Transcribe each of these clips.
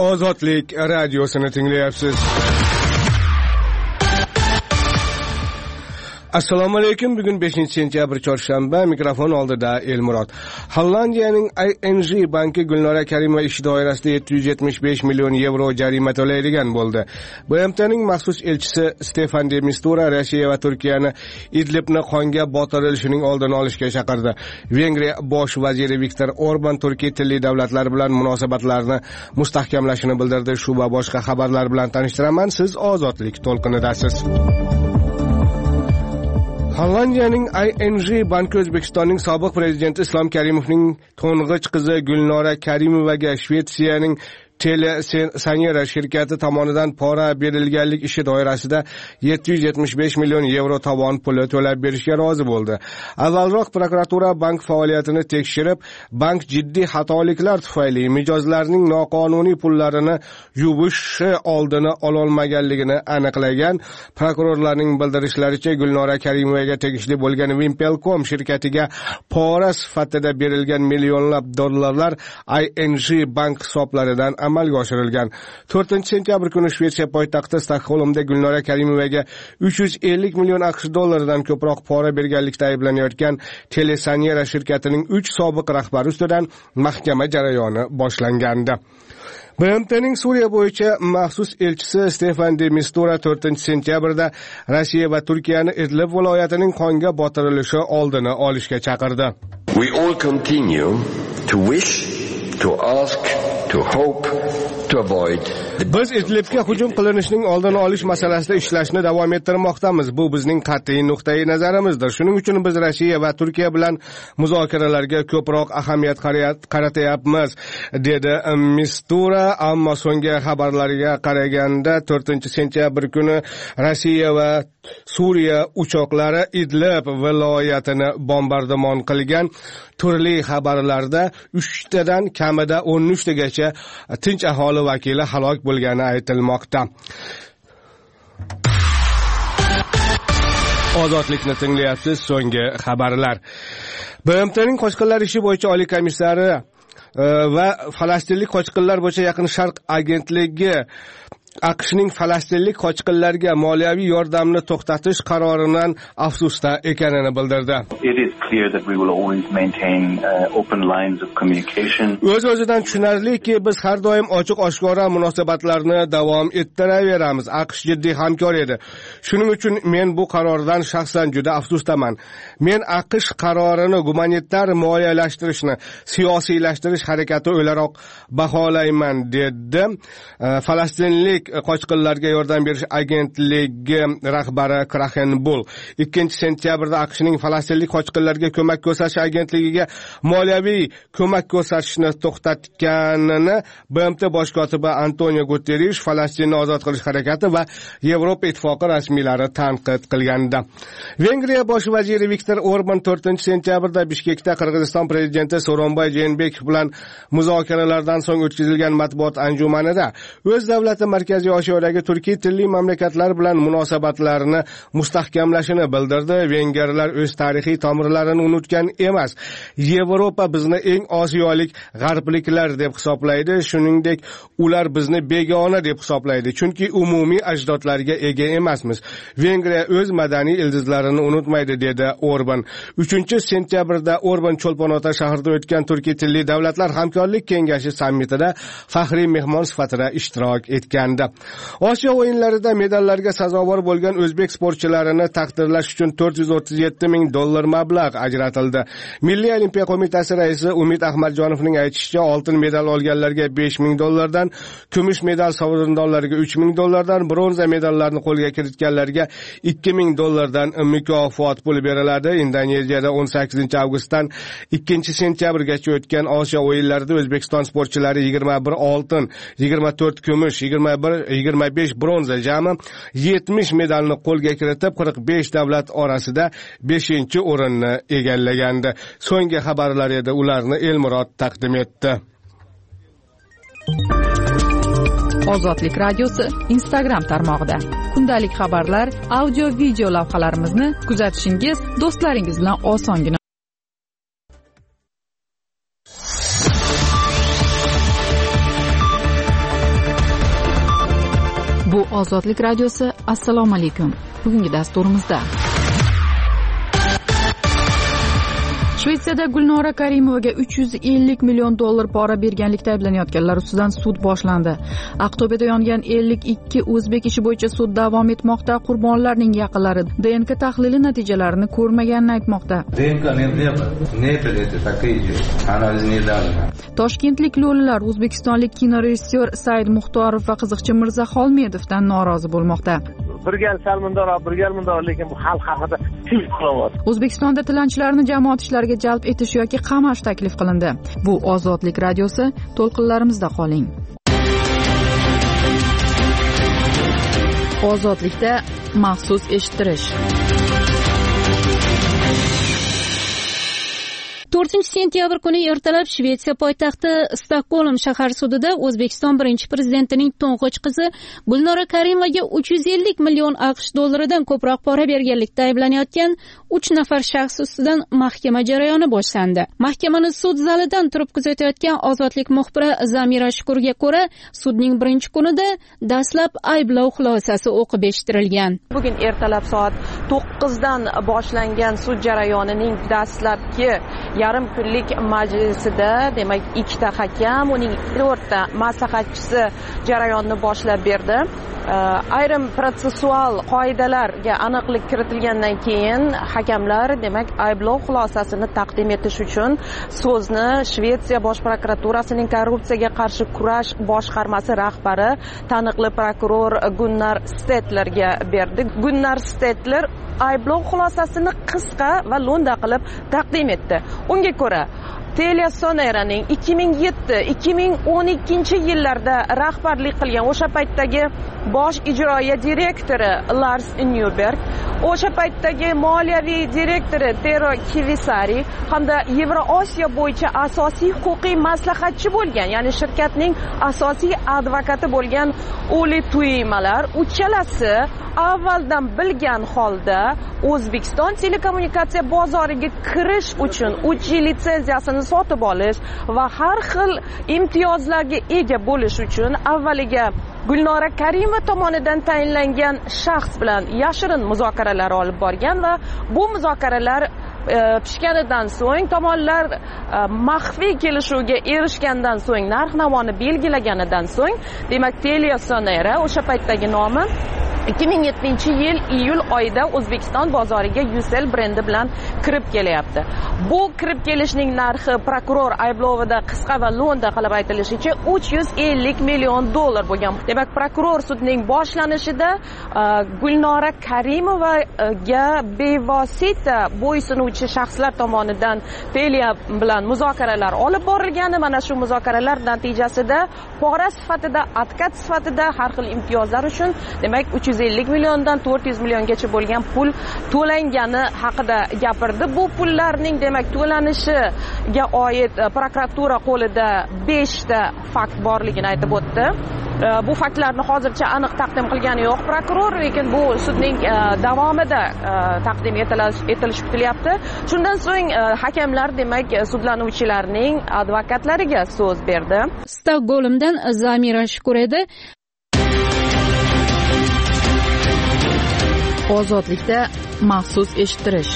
Ozodlik radiosini tinglayapsiz. Assalomu alaykum. Bugun 5-sentyabr chorshanba. Mikrofon oldida Elmurod. Hollandiyaning ING banki Gulnora Karimova ish doirasida 775 million yevro jarima to'laydigan bo'ldi. BMTning maxsus elchisi Stefan de Mistura Rossiya va Turkiyani Idlibni qonga botirilishining oldini olishga chaqirdi. Vengriya bosh vaziri Viktor Orban Turkiy tilli davlatlar bilan munosabatlarni mustahkamlashini bildirdi. Shu va boshqa xabarlar bilan tanishtiraman. Siz Ozodlik to'lqinidasiz. Hollandiyaning ING banki O'zbekistonning sobiq prezidenti Islom Karimovning to'ng'ich qizi Gulnora Karimovaga Shvetsiyaning Telesanera shirkati tomonidan pora berilganlik ishi doirasida 775 million yevro tovon puli to'lab berishga rozi bo'ldi. Avvalroq prokuratura bank faoliyatini tekshirib, bank jiddiy xatoliklar tufayli mijozlarning noqonuniy pullarini yuvishi oldini ololmaganligini aniqlagan. Prokurorlarning bildirishlaricha, Gulnora Karimovaga tegishli bo'lgan Wimpelcom shirkatiga pora sifatida berilgan millionlab dollarlar ING bank hisoblaridan amalga oshirilgan. 4-sentyabr kuni Shvetsiya poytaxti Stokgolmda Gulnora Karimovaga 350 million AQSh dollaridan ko'proq pora berganlikda ayblanayotgan Telesanera shirkatining 3 sobiq rahbari ustidan mahkama jarayoni boshlangandi. BMTning Suriya bo'yicha maxsus elchisi Stefan de Mistura 4-sentyabrda Rossiya va Turkiyani Idlib viloyatining qonga botirilishi oldini olishga chaqirdi. We all continue to wish, to ask, to hope, to avoid. Biz Idlibga hujum qilinishining oldini olish masalasida ishlashni davom ettirmoqdamiz. Bu bizning qat'iy nuqtai nazarimizdir. Shuning uchun biz Rossiya va Turkiya bilan muzokaralarga ko'proq ahamiyat qaratyapmiz, dedi Mistura. Ammo so'nggi xabarlarga qaraganda 4-sentyabr kuni Rossiya va Suriya uchoqlari Idlib viloyatini bombardimon qilgan. Turli xabarlarda 3 tadan kamida 13 tagacha tinch aholi vakili halok bo'lgani aytilmoqda. Ozodlikni tinglayapsiz. So'nggi xabarlar. BMTning qochqinlar ishi bo'yicha oliy komissari va falastinlik qochqinlar bo'yicha Yaqin Sharq agentligi AQShning falastinlik qochqinlarga moliyaviy yordamni to'xtatish qaroridan afsusda ekanini bildirdi. It is clear that we will always maintain open lines of communication. O'z-o'zidan tushunarliki, biz har doim ochiq-oshkora munosabatlarni davom ettiraveramiz. AQSh jiddiy hamkor edi. Shuning uchun men bu qarordan shaxsan juda afsusdaman. Men AQSh qarorini gumanitar moliyalashtirishni siyosiylashtirish harakati o'laroq baholayman, dedi falastinlik qochqinlarga yordam berish agentligi rahbari Krahen Bull. 2-sentyabrda AQShning falastinlik qochqinlarga ko'mak ko'rsatish agentligiga moliyaviy ko'mak ko'rsatishni to'xtatganini BMT bosh kotibi Antonio Guterres Falastinni ozod qilish harakati va Yevropa ittifoqi rasmiylari tanqid qilganda. Vengriya bosh vaziri Viktor Orban 4-sentyabrda Bishkekda Qirg'iziston prezidenti So'ronbay Jeenbekov bilan muzokaralardan so'ng o'tkazilgan matbuot anjumanida o'z davlati Markaziy Osiyodagi turkiy tilli mamlakatlar bilan munosabatlarni mustahkamlashini bildirdi. Vengerlar o'z tarixiy tomirlarini unutgan emas. Yevropa bizni eng osiyolik g'arbliklar deb hisoblaydi. Shuningdek, ular bizni begona deb hisoblaydi, chunki umumiy ajdodlarga ega emasmiz. Vengriya o'z madaniy ildizlarini unutmaydi, dedi Orban. 3-sentyabrda Orban Cho'lpon-Ota shahrida o'tgan turkiy tilli davlatlar hamkorlik kengashi sammitida faxriy mehmon sifatida ishtirok etgandi. Osiyo o'yinlarida medallarga sazovor bo'lgan o'zbek sportchilarini taqdirlash uchun 437 ming dollar mablag' ajratildi. Milliy olimpiya qo'mitasi raisi Umid Ahmadjonovning aytishicha, oltin medal olganlarga 5 ming dollardan, kumush medal sovrindorlariga 3 ming dollardan, bronza medallarni qo'lga kiritganlarga 2 ming dollardan mukofot puli beriladi. Indoneziyada 18 avgustdan 2-sentyabrgacha o'tgan Osiyo o'yinlarida O'zbekiston sportchilari 21 oltin, 24 kumush, 25 bronza, jami 70 medalni qo'lga kiritib 45 davlat orasida 5-o'rinni egallagandi. So'nggi xabarlar edi, ularni Elmurod taqdim etdi. Ozodlik radiosi Instagram tarmog'ida kundalik xabarlar, audio, video lavhalarimizni kuzatishingiz do'stlaringiz bilan osongina. Ozodlik radiosi, assalomu alaykum. Bugungi dasturimizda Shvetsiyada Gulnora Karimovaga $350 million pora berganlikda ayblanayotganlar ustidan sud boshlandi. Aqto'beda yongan 52 o'zbek ishi bo'yicha sud davom etmoqda. Qurbonlarning yaqinlari DNK tahlili natijalarini ko'rmaganini aytmoqda. Toshkentlik lo'lilar o'zbekistonlik kinorejissyor Said Muxtorov va qiziqchi Mirzaxolmedovdan norozi bo'lmoqda. Bir gal salmindor, bir gal mundor, lekin bu xalq haqida til qilyapti. O'zbekistonda tilanchilarni jamoat ishlariga jalb etish yoki qamash taklif qilindi. Bu Ozodlik radiosi, to'lqinlarimizda qoling. Ozodlikda maxsus eshittirish. 4-sentyabr kuni ertalab Shvetsiya poytaxti Stokgolm shahar sudida O'zbekiston birinchi prezidentining to'ng'ich qizi Gulnora Karimovaga $350 million dan ko'proq pora berganlikda ayblanayotgan 3 nafar shaxs ustidan mahkama jarayoni boshlandi. Mahkamani sud zalidan turib kuzatayotgan Ozodlik muxbiri Zamira Shukurga ko'ra, sudning birinchi kunida dastlab ayblov xulosasi o'qib eshittirilgan. Bugun ertalab soat 9 dan boshlangan sud jarayonining dastlabki yarim kunlik majlisida, demak, 2 ta hakam, uning 4 ta maslahatchisi jarayonni boshlab berdi. Ayrim protsessual qoidalarga aniqlik kiritilgandan keyin hakamlar, demak, ayblov xulosasini taqdim etish uchun so'zni Shvetsiya bosh prokuraturasining korrupsiyaga qarshi kurash boshqarmasi rahbari, taniqli prokuror Gunnar Stetlerga berdi. Gunnar Stetler ayblov xulosasini qisqa va lo'nda qilib taqdim etdi. Unga ko'ra, TeliaSoneraning 2007-2012 yillarda rahbarlik qilgan o'sha paytdagi bosh ijroiya direktori Lars Nyberg, o'sha paytdagi moliyaviy direktori Tero Kivisari hamda Yevrosiyo bo'yicha asosiy huquqiy maslahatchi bo'lgan, ya'ni shirkatning asosiy advokati bo'lgan Uli Tuimalar uchalasi avvaldan bilgan holda O'zbekiston telekommunikatsiya bozoriga kirish uchun 3 yil litsenziyasini sotib olish va har xil imtiyozlarga ega bo'lish uchun avvaliga Gulnora Karimova tomonidan tayinlangan shaxs bilan yashirin muzokaralar olib borgan va bu muzokaralar pishganidan so'ng tomonlar maxfiy kelishuvga erishgandan so'ng, narx-navoni belgilaganidan so'ng, demak, TeliaSonera, o'sha paytdagi nomi, 2007-yil iyul oyida O'zbekiston bozoriga Ucell brendi bilan kirib kelyapti. Bu kirib kelishning narxi prokuror ayblovida qisqa va lo'nda qilib aytilishicha $350 million bo'lgan. Demak, prokuror sudning boshlanishida Gulnora Karimovaga bevosita bo'ysunuvchi shaxslar tomonidan Telia bilan muzokaralar olib borilgani, mana shu muzokaralar natijasida pora sifatida, advokat sifatida har xil imtiyozlar uchun, demak, $350 milliondan $400 milliongacha bo'lgan pul to'langani haqida gapirdi. Bu pullarning, demak, to'lanishiga oid prokuratura qo'lida 5 ta fakt borligini aytib o'tdi. Bu faktlarni hozircha aniq taqdim qilgani yo'q prokuror, lekin bu sudning davomida taqdim etilishi kutilyapti. Shundan so'ng hakamlar, demak, sudlanuvchilarning advokatlariga so'z berdi. Stokgolmdan Zamira Shukur edi. Ozodlikda maxsus eshittirish.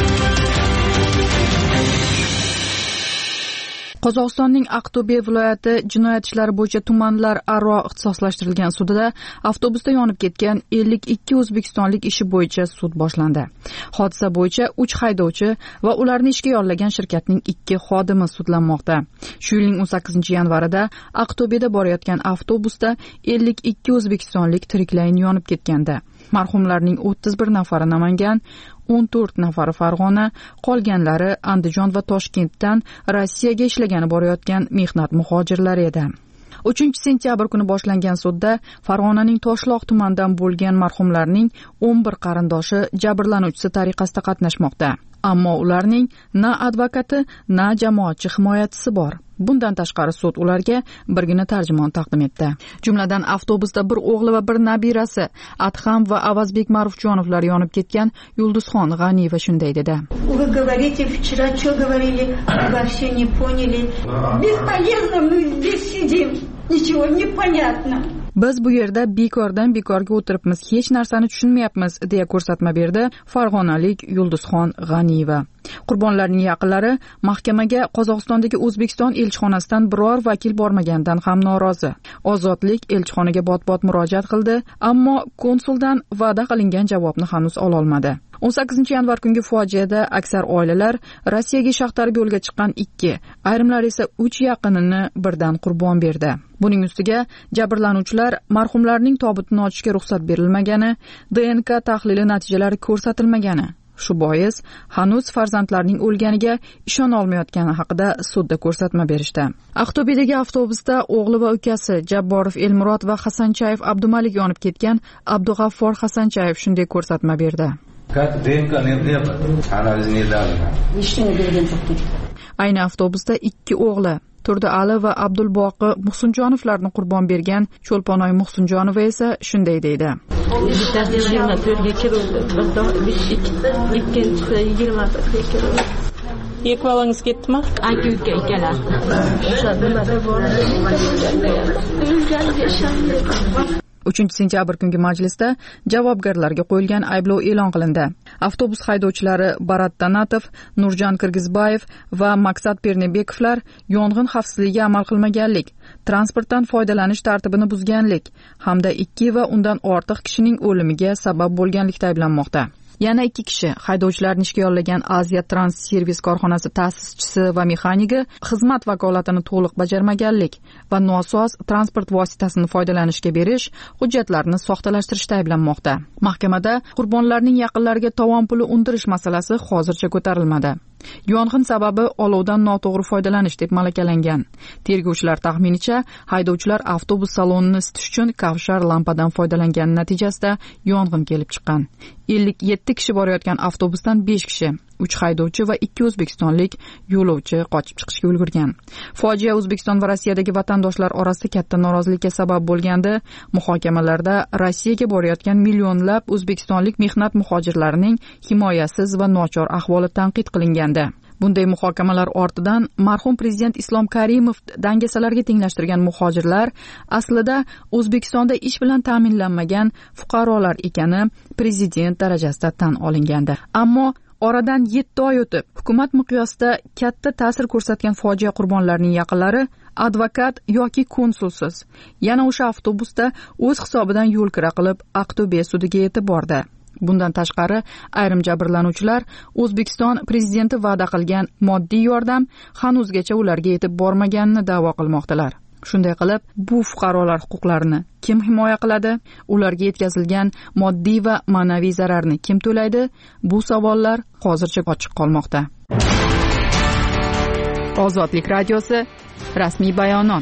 Qozog'istonning Aqto'be viloyati jinoyat ishlari bo'yicha tumanlar aro ixtisoslashtirilgan sudida avtobusda yonib ketgan 52 o'zbekistonlik ishi bo'yicha sud boshlandi. Hodisa bo'yicha 3 haydovchi va ularni ishga yollagan shirkatning 2 xodimi sudlanmoqda. Shu yilning 18-yanvarida Aqto'beda borayotgan avtobusda 52 o'zbekistonlik tiriklayin yonib ketgandi. Marhumlarning 31 nafari Namangan, 14 nafari Farg'ona, qolganlari Andijon va Toshkentdan Rossiyaga ishlagani borayotgan mehnat muhojirlari edi. 3-sentyabr kuni boshlangan sudda Farg'onaning Toshloq tumanidan bo'lgan marhumlarning 11 qarindoshi jabrlanuvchisi tariqasida qatnashmoqda. Ammo ularning na advokati, na jamoatchi himoyachisi bor. Bundan tashqari sud ularga birgina tarjimon taqdim etdi. Jumladan avtobusda bir o'g'li va bir nabirasi Adham va Avazbek Marufjonovlar yonib ketgan Yulduzxon G'aniyeva shunday dedi. Вы говорите, вчера что говорили, вообще не поняли. Бесполезно, мы здесь сидим. Ничего не понятно. Biz bu yerda bekordan bekorga o'tiribmiz, hech narsani tushunmayapmiz, deya ko'rsatma berdi farg'onalik Yulduzxon G'aniyeva. Qurbonlarning yaqinlari mahkamaga Qozog'istondagi O'zbekiston elchixonasidan biror vakil bormaganidan ham norozi. Ozodlik elchixonaga bot-bot murojaat qildi, ammo konsuldan va'da qilingan javobni hanuz ola olmadi. 18 yanvar kungi fojiada aksar oilalar Rossiyaga shaxtarga yo'lga chiqqan 2, ayrimlar esa 3 yaqinini birdan qurbon berdi. Buning ustiga jabrlanuvchilar marhumlarning tobutini ochishga ruxsat berilmagani, DNK tahlili natijalari ko'rsatilmagani, shu bois hanuz farzandlarining o'lganiga ishona olmayotgani haqida sudda ko'rsatma berishdi. Aqto'bedagi avtobusda o'g'li va ukasi Jabborov Elmurod va Hasanchayev Abdumalik yonib ketgan Abdug'affor Hasanchayev shunday ko'rsatma berdi. Ayni avtobusda 2 o'g'li Turdi Ali va Abdulboqi Muhsinjonovlarni qurbon bergan Cho'lponoy Muhsinjonova esa shunday deydi. Bittasi 24 ga kirildi, ikkinchisi 20 ga kirildi. Екі балаңыз кетті ма? Aka-uka ikkalasi. Nimada bor? 3 sentyabr kungi majlisda javobgarlarga qo'yilgan ayblov e'lon qilindi. Avtobus haydovchilari Barat Tanatov, Nurjan Kirgizbayev va Maqsad Pernebekovlar yong'in xavfsizligiga amal qilmaganlik, transportdan foydalanish tartibini buzganlik hamda 2 va undan ortiq kishining o'limiga sabab bo'lganlikda ayblanmoqda. Yana 2 kishi haydovchilarni ishga yollagan Aziya Trans Servis korxonasi ta'sischisi va mexanigi xizmat vakolatini to'liq bajarmaganlik va nosoz transport vositasini foydalanishga berish hujjatlarini soxtalashtirishda ayblanmoqda. Mahkamada qurbonlarning yaqinlariga tovon puli undirish masalasi hozircha ko'tarilmadi. Yong'in sababi olovdan noto'g'ri foydalanish deb malakalangan. Tergovchilar taxminicha haydovchilar avtobus salonini isitish uchun kavshar lampadan foydalangan natijasida yong'in kelib chiqqan. 57 kishi borayotgan avtobusdan 5 kishi, 3 haydovchi va 2 o'zbekistonlik yo'lovchi qochib chiqishga ulgurgan. Fojia O'zbekiston va Rossiyadagi vatandoshlar orasida katta norozilikka sabab bo'lgandi. Muhokamalarda Rossiyaga borayotgan millionlab o'zbekistonlik mehnat muhojirlarining himoyasiz va nochor ahvoli tanqid qilingandi. Bunday muhokamalar ortidan marhum prezident Islom Karimov dangasalarga tenglashtirgan muhojirlar aslida O'zbekistonda ish bilan ta'minlanmagan fuqarolar ekani prezident darajasida tan olingandi. Ammo oradan 7 oy o'tib, hukumat miqyosida katta ta'sir ko'rsatgan fojia qurbonlarining yaqinlari advokat yoki konsulsiz yana o'sha avtobusda o'z hisobidan yo'l kira qilib Aqto'be sudiga yetib bordi. Bundan tashqari, ayrim jabrlanuvchilar O'zbekiston prezidenti va'da qilgan moddiy yordam hanuzgacha ularga yetib bormaganini da'vo qilmoqdalar. Shunday qilib, bu fuqarolar huquqlarini kim himoya qiladi? Ularga yetkazilgan moddiy va ma'naviy zararni kim to'laydi? Bu savollar hozircha ochiq qolmoqda. Ozodlik radiosi rasmiy bayonot.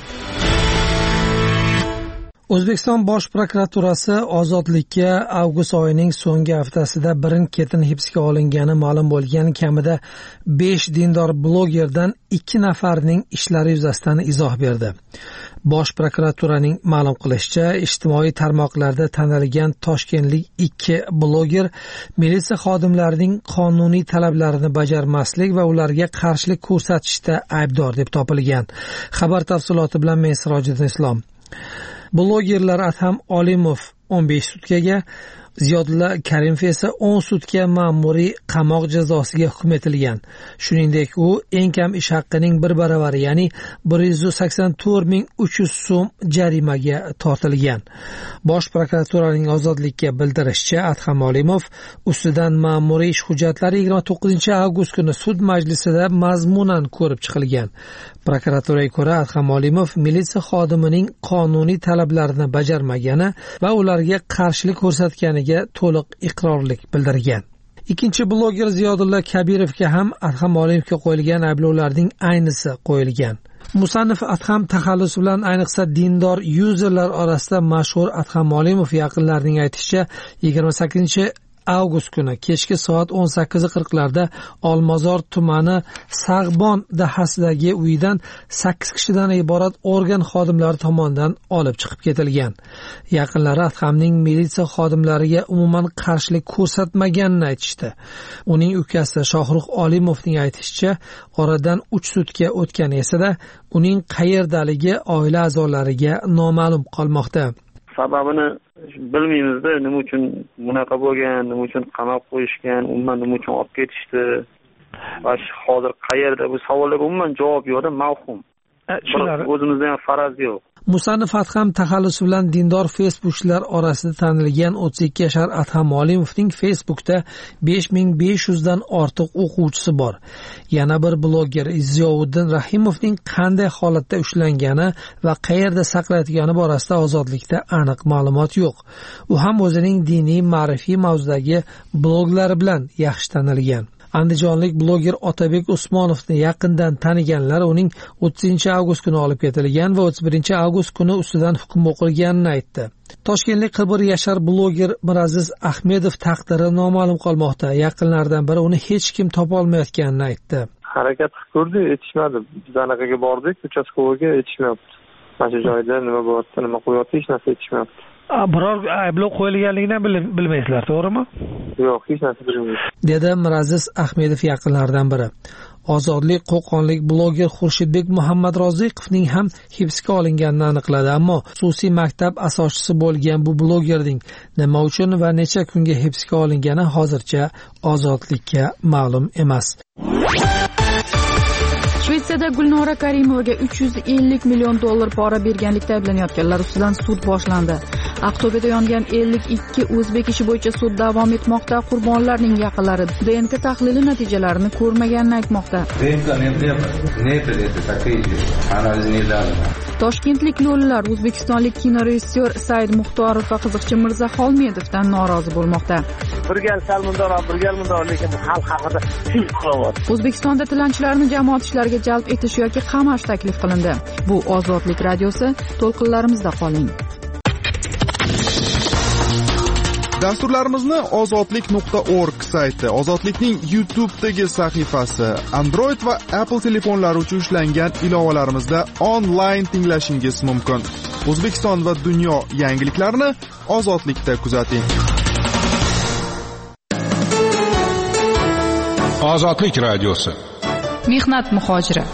O'zbekiston Bosh prokuraturasi ozodlikka avgust oyining so'nggi haftasida birin-ketin hibsga olingani ma'lum bo'lgan kamida 5 dindor blogerdan 2 nafarning ishlari yuzasidan izoh berdi. Bosh prokuraturaning ma'lum qilishicha, ijtimoiy tarmoqlarda tanilgan toshkentlik 2 bloger militsiya xodimlarining qonuniy talablarini bajarmaslik va ularga qarshilik ko'rsatishda aybdor deb topilgan. Xabar tafsiloti bilan men Sirojiddin Islom. Blogerlar Adham Olimov 15 sutkaga, Ziyodulla Karimov esa 10 sutka ma'muriy qamoq jazosiga hukm etilgan. Shuningdek, u eng kam ish haqqining 1 baravari, ya'ni 184.300 so'm jarimaga tortilgan. Bosh prokuraturaning ozodlikka bildirishicha, Adham Olimov ustidan ma'muriy ish hujjatlari 29-avgust kuni sud majlisida mazmunan ko'rib chiqilgan. Prokuraturaga ko'ra, Adham Olimov militsiya xodimining qonuniy talablarini bajarmagani va ularga qarshilik ko'rsatganiga to'liq iqrorlik bildirgan. Ikkinchi bloger Ziyodulla Kabirovga ham Adham Olimovga qo'yilgan ayblovlarning aynisi qo'yilgan. Musannif Adham taxallusi bilan ayniqsa dindor yuzerlar orasida mashhur Adham Olimov yaqinlarining aytishicha 28 avgust kuni kechki soat 18:40larda Olmazor tumani Sag'bon dahasidagi uydan 8 kishidan iborat organ xodimlari tomonidan olib chiqib ketilgan. Yaqinlari Adhamning militsiya xodimlariga umuman qarshilik ko'rsatmaganini aytishdi. Uning ukasi Shohrux Olimovning aytishicha, oradan 3 sutka o'tgan esa-da, uning qayerdaligi oila a'zolariga noma'lum qolmoqda. sababini bilmaymizda, nima uchun bunaqa bo'lgan, nima uchun qamab qo'yishgan, umuman nima uchun olib ketishdi va hozir qayerda, bu savollarga umuman javob yo'qda, mavhum. O'zimizda ham faraz yo'q. Musannif Adham taxallusi bilan dindor Facebookchilar orasida tanilgan 32 yashar Adham Olimovning Facebookda 5500 dan ortiq o'quvchisi bor. Yana bir bloger Ziyovuddin Rahimovning qanday holatda ushlangani va qayerda saqlatilgani borasida ozodlikda aniq ma'lumot yo'q. U ham o'zining diniy, ma'rifiy mavzudagi bloglari bilan yaxshi tanilgan. Andijonlik bloger Otabek Usmonovni yaqindan taniganlar uning 30-avgust kuni olib ketilgan va 31-avgust kuni ustidan hukm o'qilganini aytdi. Toshkentlik 41 yashar bloger Miraziz Ahmedov taqdiri noma'lum qolmoqda. Yaqinlaridan biri uni hech kim topa olmayotganini aytdi. Harakat qilib ko'rdi, yetishmadi. Biz anaqaga bordik, uchastkovaga yetishmayapti. Mana shu joyda nima bo'lyapti, nima qo'yapti, hech narsa yetishmayapti. Biror ayblov qo'yilganligini bilmaysizlar, to'g'rimi? Yo'q, hech narsa bilmaymiz, dedi Miraziz Ahmedov yaqinlaridan biri. Ozodlik qo'qonlik bloger Xurshidbek Muhammad Roziqovning ham hibsga olinganini aniqladi, ammo xususiy maktab asoschisi bo'lgan bu blogerning nima uchun va necha kunga hibsga olingani hozircha ozodlikka ma'lum emas. Shvetsiyada Gulnora Karimovaga 350 million dollar pora berganlikda ayblanayotganlar ustidan sud boshlandi. Aqto'beda yongan 52 o'zbek ishi bo'yicha sud davom etmoqda. Qurbonlarning yaqinlari DNK tahlili natijalarini ko'rmaganini aytmoqda. Toshkentlik lo'lilar o'zbekistonlik kinorejissyor Said Muxtorov va qiziqchi Mirza Xolmedovdan norozi bo'lmoqda. Bir gal salmindor, lekin xalq haqida hech qilyapti. O'zbekistonda tilanchilarni jamoat ishlariga jalb etish yoki qamash taklif qilindi. Bu Ozodlik radiosi, to'lqinlarimizda qoling. Dasturlarimizni ozodlik.org sayti, Ozodlikning YouTube'dagi sahifasi, Android va Apple telefonlari uchun ishlangan ilovalarimizda onlayn tinglashingiz mumkin. O'zbekiston va dunyo yangiliklarini Ozodlikda kuzating. Ozodlik radiosi. Mehnat muhojiri.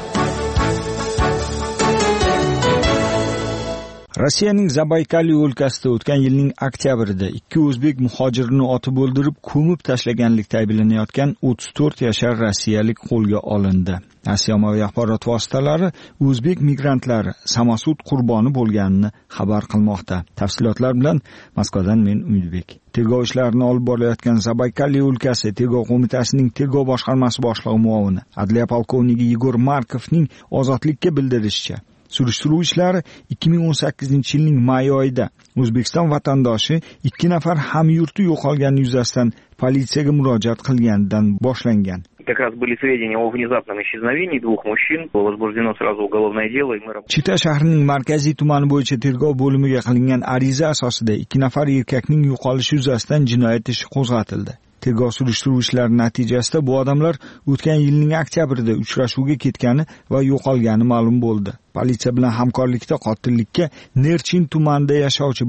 Rossiyaning Zabaykaliy o'lkasida o'tgan yilning oktyabrida 2 o'zbek muhojirini otib o'ldirib, ko'mib tashlaganlikda ayblanayotgan 34 yashar rossiyalik qo'lga olindi. Rossiya ommaviy axborot vositalari o'zbek migrantlari Samasud qurboni bo'lganini xabar qilmoqda. Tafsilotlar bilan Moskvadan men Umidbek. Tergov ishlarini olib borayotgan Zabaykaliy o'lkasi Tergov qo'mitasining Tergov boshqarmasi boshlig'i muavini Adliya polkovniki Igor Markovning Ozodlikka bildirishicha, surishtiruv ishlari 2018-yilning may oyida O'zbekiston vatandoshi 2 nafar hamyurti yo'qolgani yuzasidan politsiyaga murojaat qilganidan boshlangan. Как раз были сведения о внезапном исчезновении двух мужчин, было возбуждено сразу уголовное дело, и мы... Chita shahrining markaziy tumani bo'yicha tergov bo'limiga qilingan ariza asosida 2 nafar erkakning yo'qolishi yuzasidan jinoyat ishi qo'zg'atildi. Tergov surishtiruv ishlari natijasida bu odamlar o'tgan yilning oktyabrida uchrashuvga ketgani va yo'qolgani ma'lum bo'ldi. Politsiya bilan hamkorlikda qotillikka Nerchin tumanida yashovchi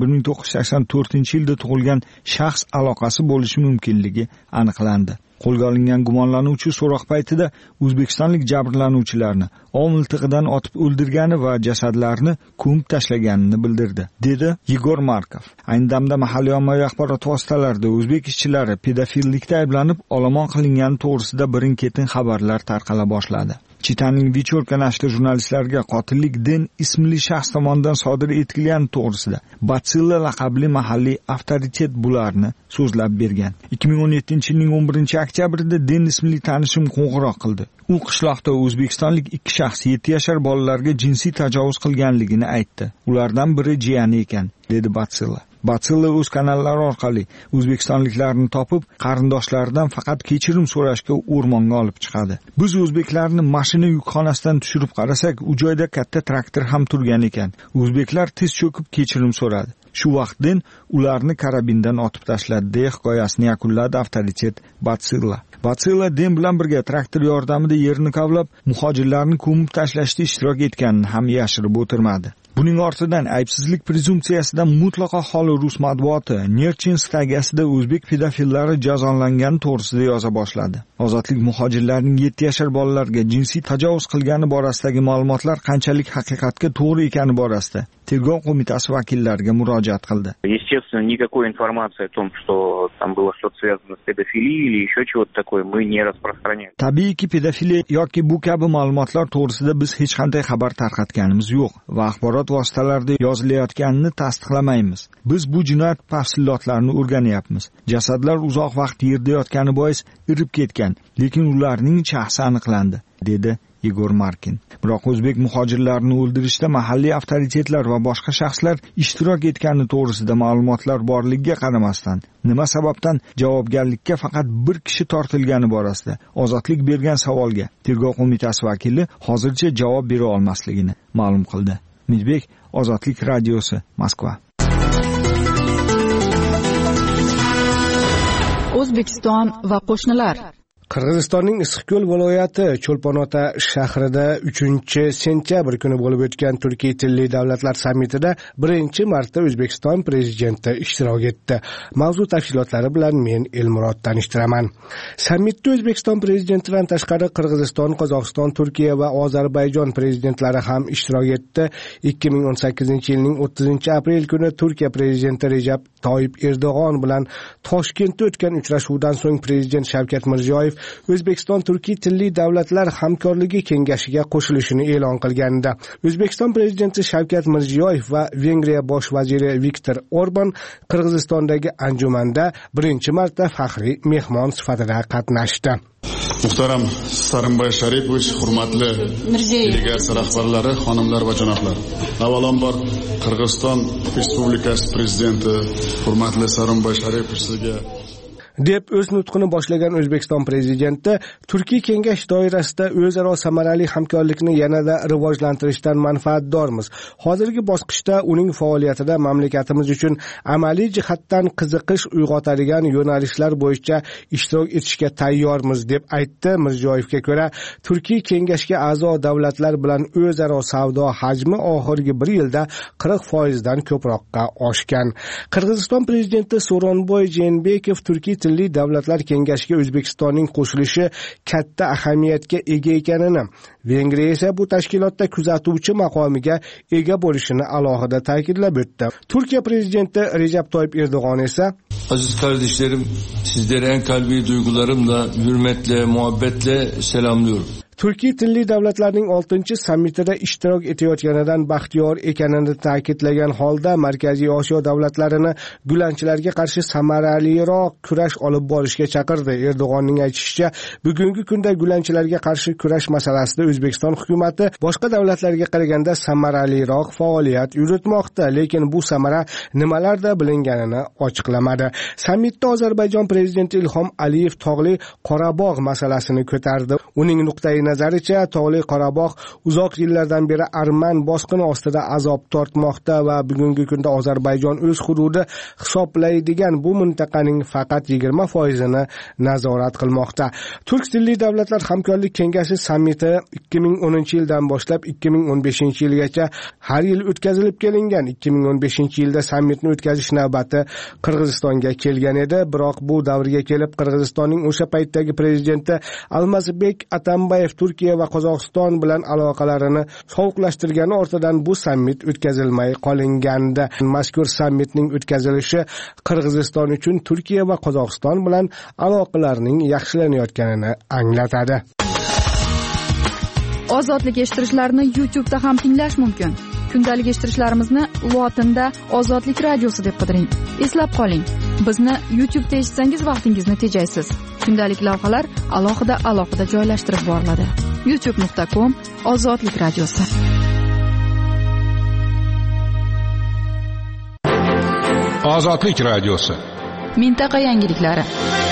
1984-yilda tug'ilgan shaxs aloqasi bo'lishi mumkinligi aniqlandi. Qo'lga olingan gumonlanuvchi so'roq paytida o'zbekistonlik jabrlanuvchilarni ov miltig'idan otib o'ldirgani va jasadlarni ko'mib tashlaganini bildirdi, dedi Igor Markov. Ayni damda mahalliy ommaviy axborot vositalarida o'zbek ishchilari pedofillikda ayblanib olomon qilingani to'g'risida birin-ketin xabarlar tarqala boshladi. Chitaning Vichorka nashri jurnalistlarga qotillik Den ismli shaxs tomonidan sodir etilgani to'g'risida Batsilla laqabli mahalliy avtoritet bularni so'zlab bergan. 2017-yilning 11-oktyabrida Den ismli tanishim qo'ng'iroq qildi. U qishloqda o'zbekistonlik 2 shaxs 7 yashar bolalarga jinsiy tajovuz qilganligini aytdi. Ulardan biri jiyani ekan, dedi Batsilla. Batsilla o'z kanallari orqali o'zbekistonliklarni topib, qarindoshlaridan faqat kechirim so'rashga o'rmonga olib chiqadi. Biz o'zbeklarni mashina yukxonasidan tushirib qarasak, u joyda katta traktor ham turgan ekan. O'zbeklar tiz cho'kib kechirim so'radi. Shu vaqtdan ularni karabindan otib tashladi, deya hikoyasini yakunladi avtoritet Batsilla. Batsilla Den bilan birga traktor yordamida yerni kavlab, muhojirlarni ko'mib tashlashda ishtirok etganini ham yashirib o'tirmadi. Buning ortidan aybsizlik prezumsiyasidan mutlaqo xoli rus matbuoti Nerchin stagasida o'zbek pedofillari jazolangani to'g'risida yoza boshladi. Ozodlik muhojirlarning 7 yashar bolalarga jinsiy tajovuz qilgani borasidagi ma'lumotlar qanchalik haqiqatga to'g'ri ekani borasida Tergov qo'mitasi vakillariga murojaat qildi. Естественно, никакой информации о том, что там было что-то связано с педофилией или еще чего-то такое, мы не распространяем. Tabiiyki pedofiliya yoki bu kabi ma'lumotlar to'g'risida biz hech qanday xabar tarqatganimiz yo'q va axborot vositalarida yozilayotganini tasdiqlamaymiz. Biz bu jinoyat tafsilotlarini o'rganyapmiz. Jasadlar uzoq vaqt yerda yotgani bois irib ketgan, lekin ularning shaxsi aniqlandi, dedi Igor Markin. Biroq o'zbek muhojirlarini o'ldirishda mahalliy avtoritetlar va boshqa shaxslar ishtirok etgani to'g'risida ma'lumotlar borligiga qaramasdan, nima sababdan javobgarlikka faqat bir kishi tortilgani borasida ozodlik bergan savolga Tergov qo'mitasi vakili hozircha javob bera olmasligini ma'lum qildi. Midbek, Ozodlik radiosi, Moskva. O'zbekiston va qo'shnilar. Qirg'izistonning Issiqko'l viloyati Cho'lpon-ota shahrida 3-sentyabr kuni bo'lib o'tgan Turkiy tilli davlatlar sammitida birinchi marta O'zbekiston prezidenti ishtirok etdi. Mavzu tafsilotlari bilan men Elmurod tanishtiraman. Sammitda O'zbekiston prezidentidan tashqari Qirg'iziston, Qozog'iston, Turkiya va Ozarbayjon prezidentlari ham ishtirok etdi. 2018-yilning 30-aprel kuni Turkiya prezidenti Recep Tayyip Erdo'g'on bilan Toshkentda o'tgan uchrashuvdan so'ng prezident Shavkat Mirziyoyev O'zbekiston Turkiy tilli davlatlar hamkorligi kengashiga qo'shilishini e'lon qilganda, O'zbekiston prezidenti Shavkat Mirziyoyev va Vengriya bosh vaziri Viktor Orban Qirg'izistondagi anjumanda birinchi marta faxriy mehmon sifatida qatnashdi. Muhtaram Sarimboy Sharipov, hurmatli delegatsiya rahbarlari, xonimlar va janoblar. Avvalambor Qirg'iziston Respublikasi prezidenti hurmatli Sarimboy Sharipov sizga deb o'z nutqini boshlagan O'zbekiston prezidenti Turkiy kengash doirasida o'zaro samarali hamkorlikni yanada rivojlantirishdan manfaatdormiz. Hozirgi bosqichda uning faoliyatida mamlakatimiz uchun amaliy jihatdan qiziqish uyg'otadigan yo'nalishlar bo'yicha ishtirok etishga tayyormiz deb aytdi. Mirziyoyevga ko'ra, Turkiy kengashga a'zo davlatlar bilan o'zaro savdo hajmi oxirgi 1 yilda 40% dan ko'proqqa oshgan. Qirg'iziston prezidenti So'ronboy Jeenbekov Turkiy tilli davlatlar kengashiga O'zbekistonning qo'shilishi katta ahamiyatga ega ekanini, Vengriya esa bu tashkilotda kuzatuvchi maqomiga ega bo'lishini alohida ta'kidlab o'tdi. Turkiya prezidenti Recep Tayyip Erdo'g'on esa aziz kardeşlerim, sizleri en kalbi duygularımla, hürmetle, muhabbetle selamlıyorum. Turkiy tilli davlatlarning 6-sammitida ishtirok etayotganidan baxtiyor ekanini ta'kidlagan holda Markaziy Osiyo davlatlarini gulanchilarga qarshi samaraliroq kurash olib borishga chaqirdi. Erdo'g'onning aytishicha, bugungi kunda gulanchilarga qarshi kurash masalasida O'zbekiston hukumatı boshqa davlatlarga qaraganda samaraliroq faoliyat yuritmoqda, lekin bu samara nimalarda bilinganini ochiqlamadi. Sammitda Ozarbayjon prezidenti Ilhom Aliyev Tog'li Qorabog' masalasini ko'tardi. Uning nuqtai nazaricha, Tog'li Qorabog' uzoq yillardan beri arman bosqini ostida azob tortmoqda va bugungi kunda Ozarbayjon o'z hududi hisoblaydigan bu mintaqaning faqat 20%ni nazorat qilmoqda. Turk tilli davlatlar hamkorlik kengashi sammiti 2010-yildan boshlab 2015-yilgacha har yil o'tkazilib kelingan. 2015-yilda sammitni o'tkazish navbati Qirg'izistonga kelgan edi, biroq bu davrga kelib Qirg'izistonning o'sha paytdagi prezidenti Almazbek Atambayev Turkiya va Qozog'iston bilan aloqalarini sovuqlashtirgani ortidan bu sammit o'tkazilmay qolingandi. Mazkur sammitning o'tkazilishi Qirg'iziston uchun Turkiya va Qozog'iston bilan aloqalarning yaxshilanayotganini anglatadi. Ozodlik eshittirishlarni YouTube'da ham tinglash mumkin. Kundalik eshittirishlarimizni lotinda Ozodlik radiosi deb qidiring. Eslab qoling, bizni YouTube'da eshitsangiz vaqtingizni tejaysiz. Kundalik lavhalar alohida joylashtirib boriladi. youtube.com/Ozodlik radiosi. Ozodlik radiosi. Mintaqa yangiliklari.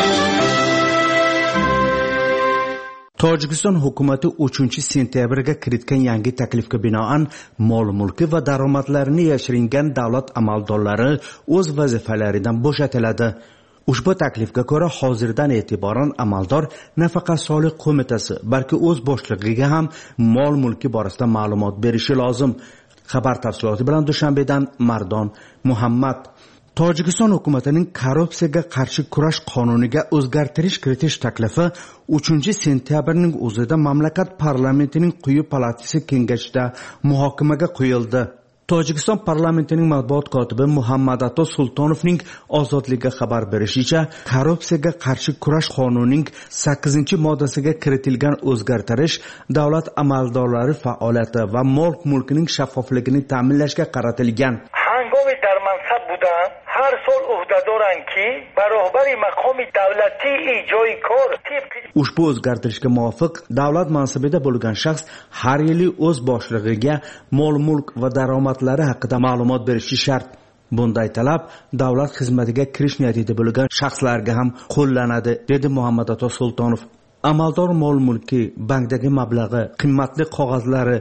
Tojikiston hukumati 3-sentyabrga kiritgan yangi taklifga binoan mol-mulki va daromadlarini yashiringan davlat amaldorlari o'z vazifalaridan bo'shatiladi. Ushbu taklifga ko'ra hozirdan e'tiboran amaldor nafaqat soliq qo'mitasi, balki o'z boshlig'iga ham mol-mulki borasida ma'lumot berishi lozim. Xabar tafsiloti bilan Dushanbedan Mardon Muhammad. Tojikiston hukumatining korrupsiyaga qarshi kurash qonuniga o'zgartirish kiritish taklifi 3-sentyabrning o'zida mamlakat parlamentining quyi palatasi kengashida muhokamaga qo'yildi. Tojikiston parlamentining matbuot kotibi Muhammad Ato Sultonovning ozodlikka xabar berishicha, korrupsiyaga qarshi kurash qonunining 8-moddasiga kiritilgan o'zgartirish davlat amaldorlari faoliyati va mulkining shaffofligini ta'minlashga qaratilgan. Hangomi dar mansab budan har sol uhdadoran ki barohbari maqomi davlati ijoyi kor. Ushbu o'zgartirishga muvofiq davlat mansabida bo'lgan shaxs har yili o'z boshlig'iga mol-mulk va daromadlari haqida ma'lumot berishi shart. Bunday talab davlat xizmatiga kirish niyatida bo'lgan shaxslarga ham qo'llanadi, dedi Muhammad Ato Sultonov. Amaldor mol-mulki, bankdagi mablag'i, qimmatli qog'ozlari,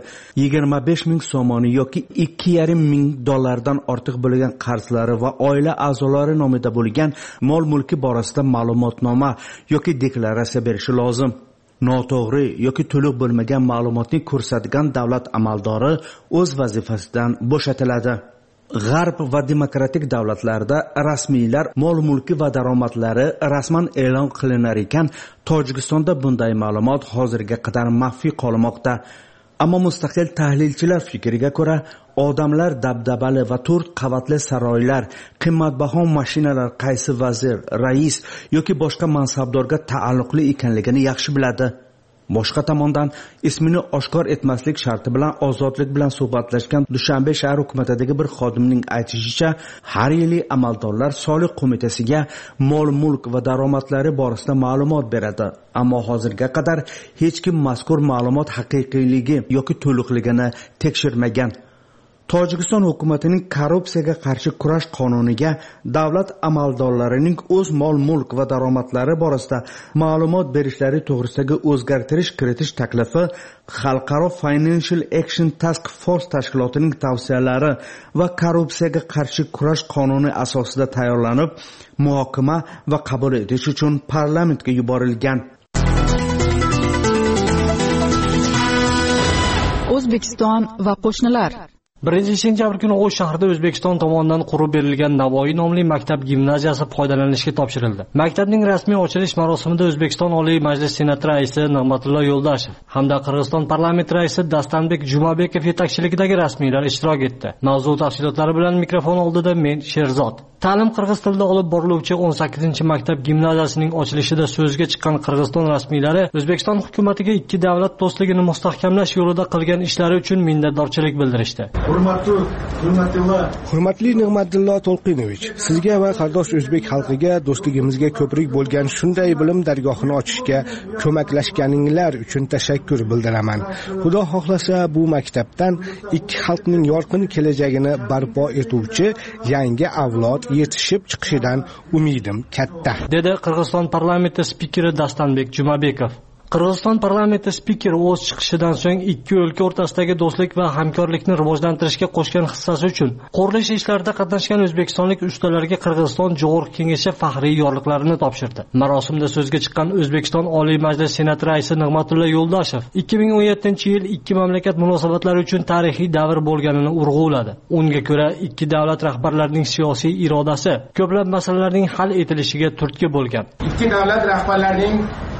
25 ming so'moni yoki 2,5 ming dollardan ortiq bo'lgan qarzlari va oila a'zolari nomida bo'lgan mol-mulki borasida ma'lumotnoma yoki deklaratsiya berishi lozim. Noto'g'ri yoki to'liq bo'lmagan ma'lumotni ko'rsatgan davlat amaldori o'z vazifasidan bo'shatiladi. G'arb va demokratik davlatlarda rasmiylar mol-mulki va daromadlari rasman e'lon qilinar ekan, Tojikistonda bunday ma'lumot hozirga qadar maxfiy qolmoqda. Ammo mustaqil tahlilchilar fikriga ko'ra, odamlar dabdabali va 4 qavatli saroylar, qimmatbaho mashinalar qaysi vazir, rais yoki boshqa mansabdorga taalluqli ekanligini yaxshi biladi. Boshqa tomondan ismini oshkor etmaslik sharti bilan ozodlik bilan suhbatlashgan Dushanbe shahar hukumatidagi bir xodimning aytishicha, har yili amaldorlar soliq qo'mitasiga mol-mulk va daromadlari borasida ma'lumot beradi. Ammo hozirga qadar hech kim mazkur ma'lumot haqiqiyligi yoki to'liqligini tekshirmagan. Tojikiston hukumatining korrupsiyaga qarshi kurash qonuniga davlat amaldorlarining o'z mol-mulk va daromadlari borasida ma'lumot berishlari to'g'risidagi o'zgartirish kiritish taklifi Xalqaro Financial Action Task Force tashkilotining tavsiyalari va korrupsiyaga qarshi kurash qonuni asosida tayyorlanib, muhokama va qabul etish uchun parlamentga yuborilgan. O'zbekiston va qo'shnilar 1-sentyabr kuni O'sh shahrida O'zbekiston tomonidan qurib berilgan Navoiy nomli maktab gimnaziyasi foydalanishga topshirildi. Maktabning rasmiy ochilish marosimida O'zbekiston Oliy Majlis Senati raisi Nig'matilla Yo'ldoshev hamda Qirg'iziston parlamenti raisi Dastanbek Jumabekov yetakchiligidagi rasmiylar ishtirok etdi. Mavzu tafsilotlari bilan mikrofon oldida men Sherzod. Ta'lim qirg'iz tilida olib boriluvchi 18-maktab gimnaziyasining ochilishida so'zga chiqqan Qirg'iziston rasmiylari O'zbekiston hukumatiga ikki davlat do'stligini mustahkamlash yo'lida qilgan ishlari uchun minnatdorchilik bildirishdi. Hurmatli Nig'matilla To'lqinovich, sizga va qardosh o'zbek xalqiga do'stligimizga ko'prik bo'lgan shunday bilim dargohini ochishga ko'maklashganinglar uchun tashakkur bildiraman. Xudo xohlasa bu maktabdan ikki xalqning yorqin kelajagini barpo etuvchi yangi avlod yetishib chiqishidan umidim katta, dedi Qirg'iziston parlamenti spikeri Dastanbek Jumabekov. Qirg'iziston parlamenti spikeri o'z chiqishidan so'ng ikki o'lka o'rtasidagi do'stlik va hamkorlikni rivojlantirishga qo'shgan hissasi uchun qurilish ishlarida qatnashgan o'zbekistonlik ustalarga Qirg'iziston Jo'g'ri kengashi faxriy yorliqlarini topshirdi. Marosimda so'zga chiqqan O'zbekiston Oliy Majlis Senati raisi Nig'matilla Yo'ldoshev 2017-yil ikki mamlakat munosabatlari uchun tarixiy davr bo'lganini urg'uladi. Unga ko'ra, ikki davlat rahbarlarining siyosiy irodasi ko'plab masalalarning hal etilishiga turtki bo'lgan. Ikki davlat rahbarlarining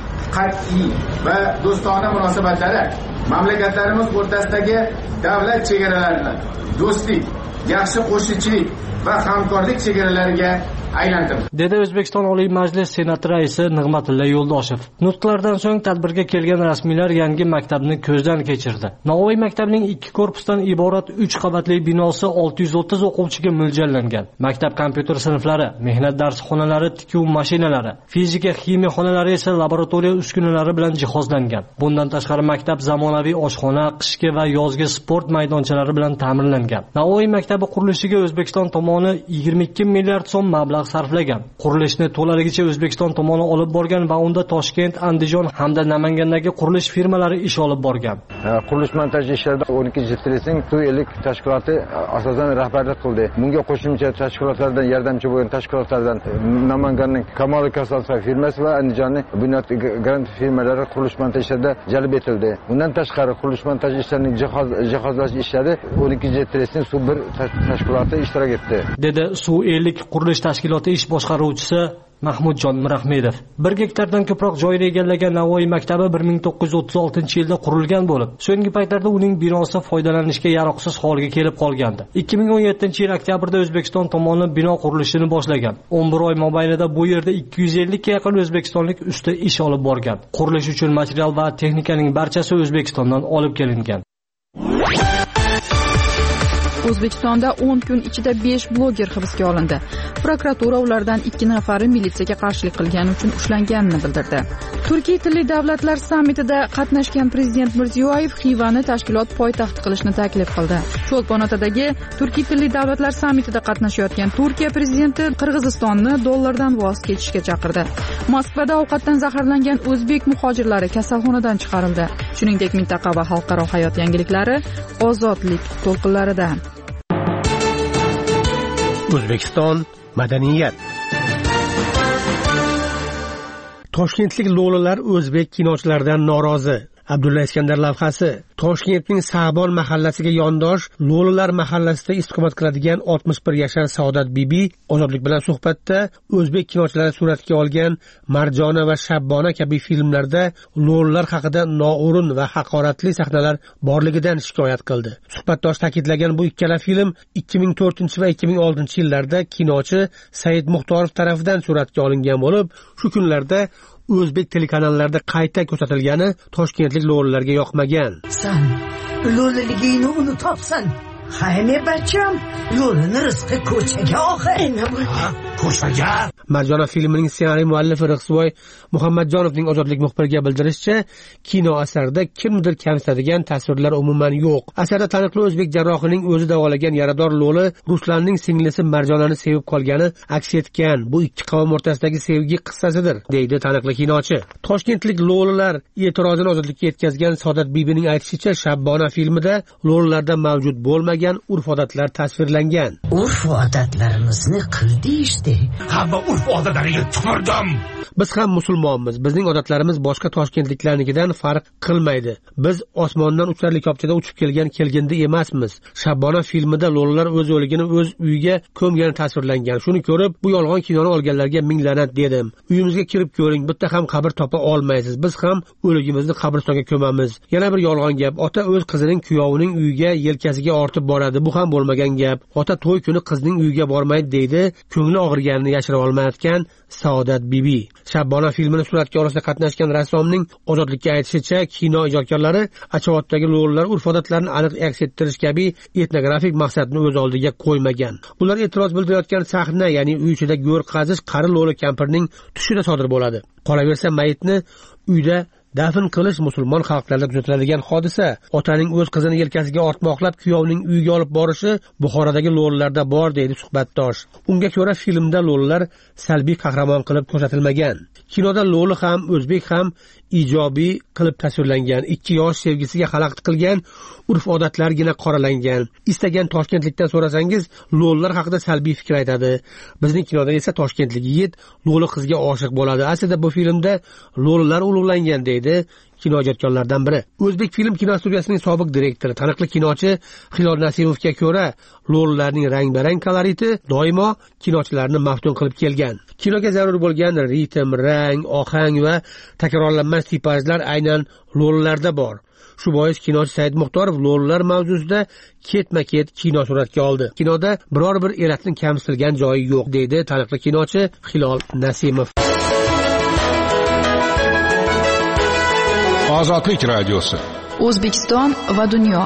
qat'iy va do'stona munosabatlari mamlakatlarimiz o'rtasidagi davlat chegaralarini do'stlik, yaxshi qo'shnichilik va hamkorlik chegaralariga aylantirdi, dedi O'zbekiston Oliy Majlis Senati raisi Nig'matilla Yo'ldoshev. Nutqlardan so'ng tadbirga kelgan rasmiylar yangi maktabni ko'zdan kechirdi. Navoiy maktabining 2 korpusdan iborat 3 qavatli binosi 630 o'quvchiga mo'ljallangan. Maktab kompyuter sinflari, mehnat darsxonalari, tikuv mashinalari, fizika, ximiya xonalari esa laboratoriya uskunalari bilan jihozlangan. Bundan tashqari maktab zamonaviy oshxona, qishki va yozgi sport maydonchalari bilan ta'minlangan. Navoiy maktabi qurilishiga O'zbekiston tomoni 22 milliard so'm mablag' sarflagan. Qurilishni to'laligicha O'zbekiston tomoni olib borgan va unda Toshkent, Andijon hamda Namangandagi qurilish firmalari ish olib borgan. Qurilish montaj ishlarida 12-jitlisning Suv ellik tashkiloti asosan rahbarlik qildi. Bunga qo'shimcha tashkilotlardan yordamchi bo'lgan tashkilotlardan Namanganning Kamol Kasalsay firmasi va Andijonning Bunyod Grant firmalari qurilish montaj ishlarida jalb etildi. Undan tashqari qurilish montaj ishlarining jihozlash ishlari 12-jitlisning Suv bir tashkiloti ishtirok etdi, dedi Suv ellik qurilish tashkiloti ish boshqaruvchisi Mahmudjon Mirahmedov. 1 gektardan ko'proq joyni egallagan Navoiy maktabi 1936-yilda qurilgan bo'lib, so'nggi paytlarda uning binosi foydalanishga yaroqsiz holga kelib qolgandi. 2017-yil oktyabrda O'zbekiston tomoni bino qurilishini boshlagan. 11 oy mobaynida bu yerda 250 ga yaqin o'zbekistonlik usta ish olib borgan. Qurilish uchun material va texnikaning barchasi O'zbekistondan olib kelingan. O'zbekistonda 10 kun ichida 5 bloger hibsga olindi. Prokuratura ulardan 2 nafari militsiyaga qarshilik qilgani uchun ushlanganini bildirdi. Turkiy tilli davlatlar sammitida qatnashgan prezident Mirziyoyev Xivani tashkilot poytaxti qilishni taklif qildi. Cho'lpon-Otadagi Turkiy tilli davlatlar sammitida qatnashayotgan Turkiya prezidenti Qirg'izistonni dollardan voz kechishga chaqirdi. Moskvada ovqatdan zaharlangan o'zbek muhojirlari kasalxonadan chiqarildi. Shuningdek, mintaqa va xalqaro hayot yangiliklari ozodlik to'lqinlarida. O'zbekiston madaniyat. Toshkentlik lo'lilar o'zbek kinochilaridan norozi. Abdulla Iskandar lavhasi. Toshkentning Sabon mahallasiga yondosh Lo'lilar mahallasida istiqomat qiladigan 61 yashar Saodat bibi Ozodlik bilan suhbatda o'zbek kinochilari suratga olgan Marjona va Shabbona kabi filmlarda lo'lilar haqida noo'rin va haqoratli sahnalar borligidan shikoyat qildi. Suhbatdosh ta'kidlagan bu ikkala film 2004 va 2006 yillarda kinochi Said Muxtorov tomonidan suratga olingan bo'lib, shu kunlarda o'zbek telekanallarida qayta ko'rsatilgani toshkentlik lo'lilarga yoqmagan. Sen lo'liligingni unutibsan. Hayme bacham, yo'lini rizqi ko'chaga oxir. Ko'chaga. Marjona filmining ssenariy muallifi Rixsiboy Muhammadjonovning Ozodlik muxbiriga bildirishicha, kino asarida kimdir kamsitadigan tasvirlar umuman yo'q. Asarda taniqli o'zbek jarrohining o'zi davolagan yarador lo'li Ruslanning singlisi Marjonani sevib qolgani aks etgan. Bu ikki qavm o'rtasidagi sevgi qissasidir, deydi taniqli kinochi. Toshkentlik lo'lilar e'tirozini Ozodlikka yetkazgan Saodat bibining aytishicha, Shabbona filmida lo'lilarda mavjud bo'lmagan urf-odatlar tasvirlangan. Urf-odatlarimizni qildi ishdi. Hamma urf-odatlariga tupurdim. Biz ham musulmonmiz. Bizning odatlarimiz boshqa toshkentliklarnikidan farq qilmaydi. Biz osmondan uchar likopchada uchib kelgindi emasmiz. Shabbona filmida lo'lilar o'z o'ligini o'z uyiga ko'mgani tasvirlangan. Shuni ko'rib, bu yolg'on kinoni olganlarga ming la'nat dedim. Uyimizga kirib ko'ring, bitta ham qabr topa olmaysiz. Biz ham o'ligimizni qabristonga ko'mamiz. Yana bir yolg'on gap. Ota o'z qizining kuyovining uyiga yelkasiga ortib boradi. Bu ham bo'lmagan gap. Ota to'y kuni qizning uyiga bormaydi deydi. Ko'ngli og'riganini yashira olmayotgan Saodat bibi. Shabbona filmini suratga olishda qatnashgan rassomning Ozodlikka aytishicha, kino ijodkorlari Achovatdagi lo'lilar urf-odatlarini aniq aks ettirish kabi etnografik maqsadni o'z oldiga qo'ymagan. Ular e'tiroz bildirayotgan sahna, ya'ni uy ichida go'r qazish qari lo'li kampirning tushida sodir bo'ladi. Qolaversa, mayitni uyda dafn qilish musulmon xalqlarda kuzatiladigan hodisa. Otaning o'z qizini yelkasiga ortmoqlab kuyovining uyiga olib borishi Buxorodagi lo'lilarda bor, deydi suhbatdosh. Unga ko'ra filmda lo'lilar salbiy qahramon qilib ko'rsatilmagan. Kinoda lo'li ham, o'zbek ham ijobiy qilib tasvirlangan. 2 yosh sevgisiga xalaqit qilgan urf-odatlargina qoralangan. Istagan toshkentlikdan so'rasangiz, lo'lilar haqida salbiy fikr aytadi. Bizning kinoda esa toshkentlik yigit lo'li qizga oshiq bo'ladi. Aslida bu filmda lo'lilar ulug'langan, deydi kino ijodkorlaridan biri. O'zbek film kino studiyasining sobiq direktori, taniqli kinochi Hilol Nasimovga ko'ra, lo'lilarning rang-barang koloriti doimo kinochilarni maftun qilib kelgan. Kinoga zarur bo'lgan ritm, rang, ohang va takrorlanmas tipajlar aynan lo'lilarda bor. Shu bois kinochi Said Muxtorov lo'lilar mavzusida ketma-ket kino suratga oldi. Kinoda biror bir elatning kamsitilgan joyi yo'q, deydi taniqli kinochi Hilol Nasimov. Ozodlik radiosi. O'zbekiston va dunyo.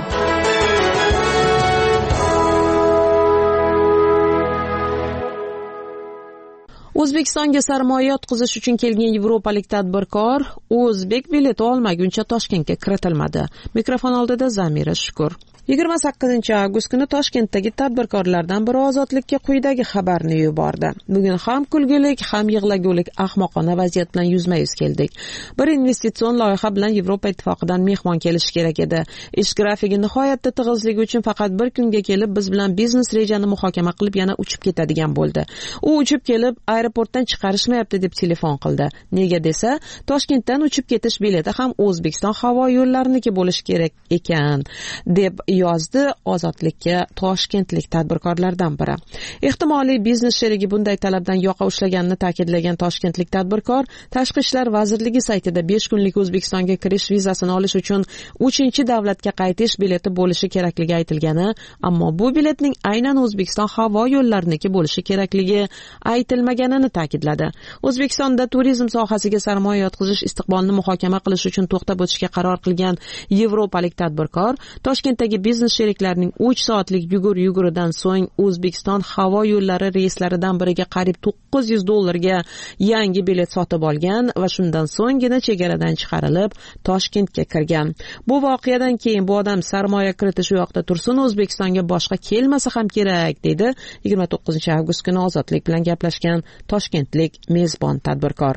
O'zbekistonga sarmoya yotqizish uchun kelgan yevropalik tadbirkor o'zbek bileti olmaguncha Toshkentga kiritilmadi. Mikrofon oldida Zamira Shukur. 28-avgust kuni Toshkentdagi tadbirkorlardan biri Ozodlikka quyidagi xabarni yubordi. Bugun ham kulgulik, ham yig'lagulik ahmoqona vaziyat bilan yuzma-yuz keldik. Bir investitsion loyiha bilan Yevropa ittifoqidan mehmon kelishi kerak edi. Ish grafigi nihoyatda tig'izligi uchun faqat bir kunga kelib biz bilan biznes rejani muhokama qilib yana uchib ketadigan bo'ldi. U uchib kelib aeroportdan chiqarishmayapti deb telefon qildi. Nega desa, Toshkentdan uchib ketish bileti ham O'zbekiston havo yo'llariniki bo'lishi kerak ekan deb yozdi Ozodlikka toshkentlik tadbirkorlardan biri. Ehtimoliy biznes sherigi bunday talabdan yoqa ushlaganini ta'kidlagan toshkentlik tadbirkor Tashqi ishlar vazirligi saytida 5 kunlik O'zbekistonga kirish vizasini olish uchun 3-davlatga qaytish bileti bo'lishi kerakligi aytilgani, ammo bu biletning aynan O'zbekiston havo yo'llariniki bo'lishi kerakligi aytilmaganini ta'kidladi. O'zbekistonda turizm sohasiga sarmoya yotqizish istiqbolini muhokama qilish uchun to'xtab o'tishga qaror qilgan yevropalik tadbirkor Toshkentdagi biznes sheriklarining 3 soatlik yuguridan so'ng O'zbekiston havo yo'llari reyslaridan biriga qariyb $900 yangi bilet sotib olgan va shundan so'nggina chegaradan chiqarilib Toshkentga kirgan. Bu voqeadan keyin bu odam sarmoya kiritish u yoqda tursin, O'zbekistonga boshqa kelmasa ham kerak, dedi 29-avgust kuni Ozodlik bilan gaplashgan toshkentlik mezbon tadbirkor.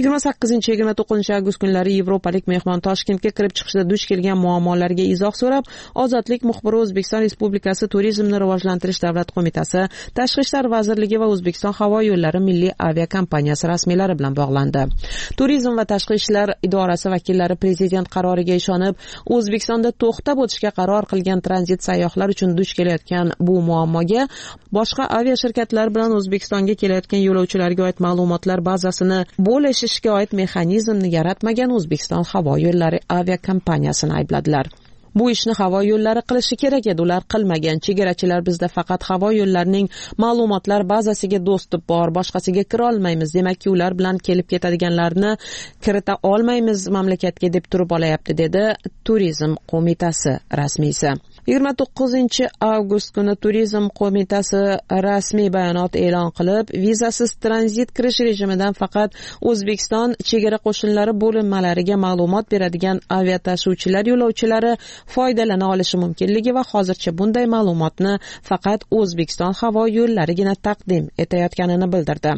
28-29 kunlari yevropalik mehmon Toshkentga kirib chiqishda duch kelgan muammolarga izoh so'rab, Ozodlik muxbiri O'zbekiston Respublikasi Turizmni rivojlantirish davlat qo'mitasi, Tashqi ishlar vazirligi va O'zbekiston havo yo'llari milliy aviakompaniyasi rasmiylari bilan bog'landi. Turizm va tashqi ishlar idorasi vakillari prezident qaroriga ishonib, O'zbekistonda to'xtab o'tishga qaror qilgan tranzit sayyohlar uchun duch kelayotgan bu muammoga boshqa avia shirkatlar bilan O'zbekistonga kelayotgan yo'lovchilarga oid ma'lumotlar bazasini bo'lishishga oid mexanizmni yaratmagan O'zbekiston havo yo'llari aviakompaniyasini aybladilar. Bu ishni havo yo'llari qilishi kerak edi, ular qilmagan. Chegarachilar bizda faqat havo yo'llarining ma'lumotlar bazasiga do'stib bor, boshqasiga kira olmaymiz. Demakki, ular bilan kelib ketadiganlarni kirita olmaymiz mamlakatga deb turib olayapti, dedi Turizm qo'mitasi rasmiysi. 29-avgust kuni Turizm qo'mitasi rasmiy bayonot e'lon qilib, vizasiz tranzit kirish rejimidan faqat O'zbekiston chegara qo'shinlari bo'linmalariga ma'lumot beradigan aviatashuvchilar yo'lovchilari foydalana olishi mumkinligi va hozircha bunday ma'lumotni faqat O'zbekiston havo yo'llarigina taqdim etayotganini bildirdi.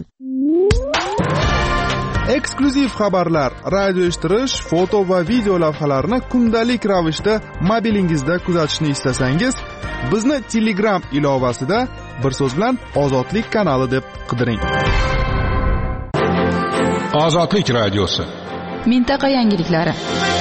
Eksklyuziv xabarlar, radio eshittirish, foto va video lavhalarni kundalik ravishda mobilingizda kuzatishni istasangiz, bizni Telegram ilovasida bir so'z bilan Ozodlik kanali deb qidiring. Ozodlik radiosi. Mintaqa yangiliklari.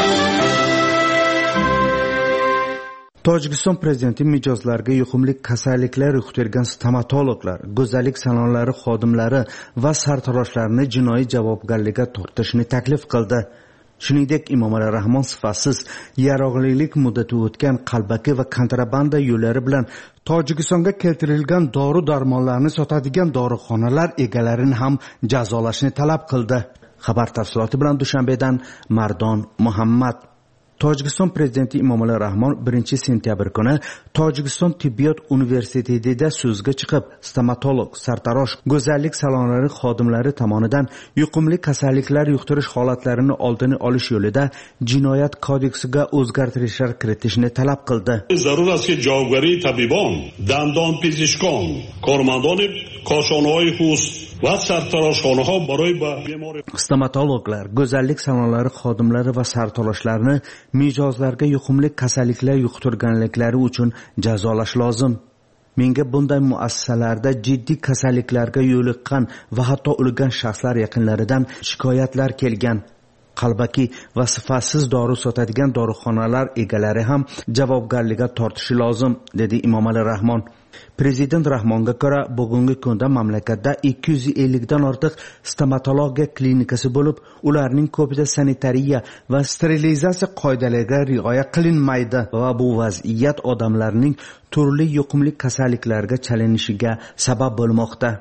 Tojikiston prezidenti mijozlarga yuqumli kasalliklar yuqtirgan stomatologlar, go'zallik salonlari xodimlari va sartaroshlarni jinoiy javobgarlikka tortishni taklif qildi. Shuningdek, Emomali Rahmon sifatsiz yaroqlilik muddati o'tgan qalbaki va kontrabanda yo'llari bilan Tojikistonga keltirilgan dori-darmonlarni sotadigan dorixonalar egalarini ham jazolashni talab qildi. Xabar tafsiloti bilan Dushanbedan Mardon Muhammad. Tojikiston prezidenti Emomali Rahmon 1-sentyabr kuni Tojikiston tibbiyot universitetida so'zga chiqib, stomatolog, sartarosh, go'zallik salonlari xodimlari tomonidan yuqumli kasalliklar yuqtirish holatlarini oldini olish yo'lida jinoyat kodeksiga o'zgartirishlar kiritishni talab qildi. Zarur ast ke javobgari tabibon, dandon pezishkon, kormandon koshonoyi xus va sartaroshxonaha baroy ba bemori stomatologlar, go'zallik salonlari xodimlari va sartaroshlarni mijozlarga yuqumli kasalliklar yuqtirganliklari uchun jazolash lozim. Menga bunday muassasalarda jiddiy kasalliklarga yo'liqqan va hatto o'lgan shaxslar yaqinlaridan shikoyatlar kelgan. Qalbaki va sifatsiz dori sotadigan dorixonalar egalari ham javobgarlikka tortishi lozim, dedi Emomali Rahmon. Prezident Rahmonga ko'ra, bugungi kunda mamlakatda 250 dan ortiq stomatologiya klinikasi bo'lib, ularning ko'pida sanitariya va sterilizatsiya qoidalariga rioya qilinmaydi va bu vaziyat odamlarning turli yuqumli kasalliklarga chalinishiga sabab bo'lmoqda.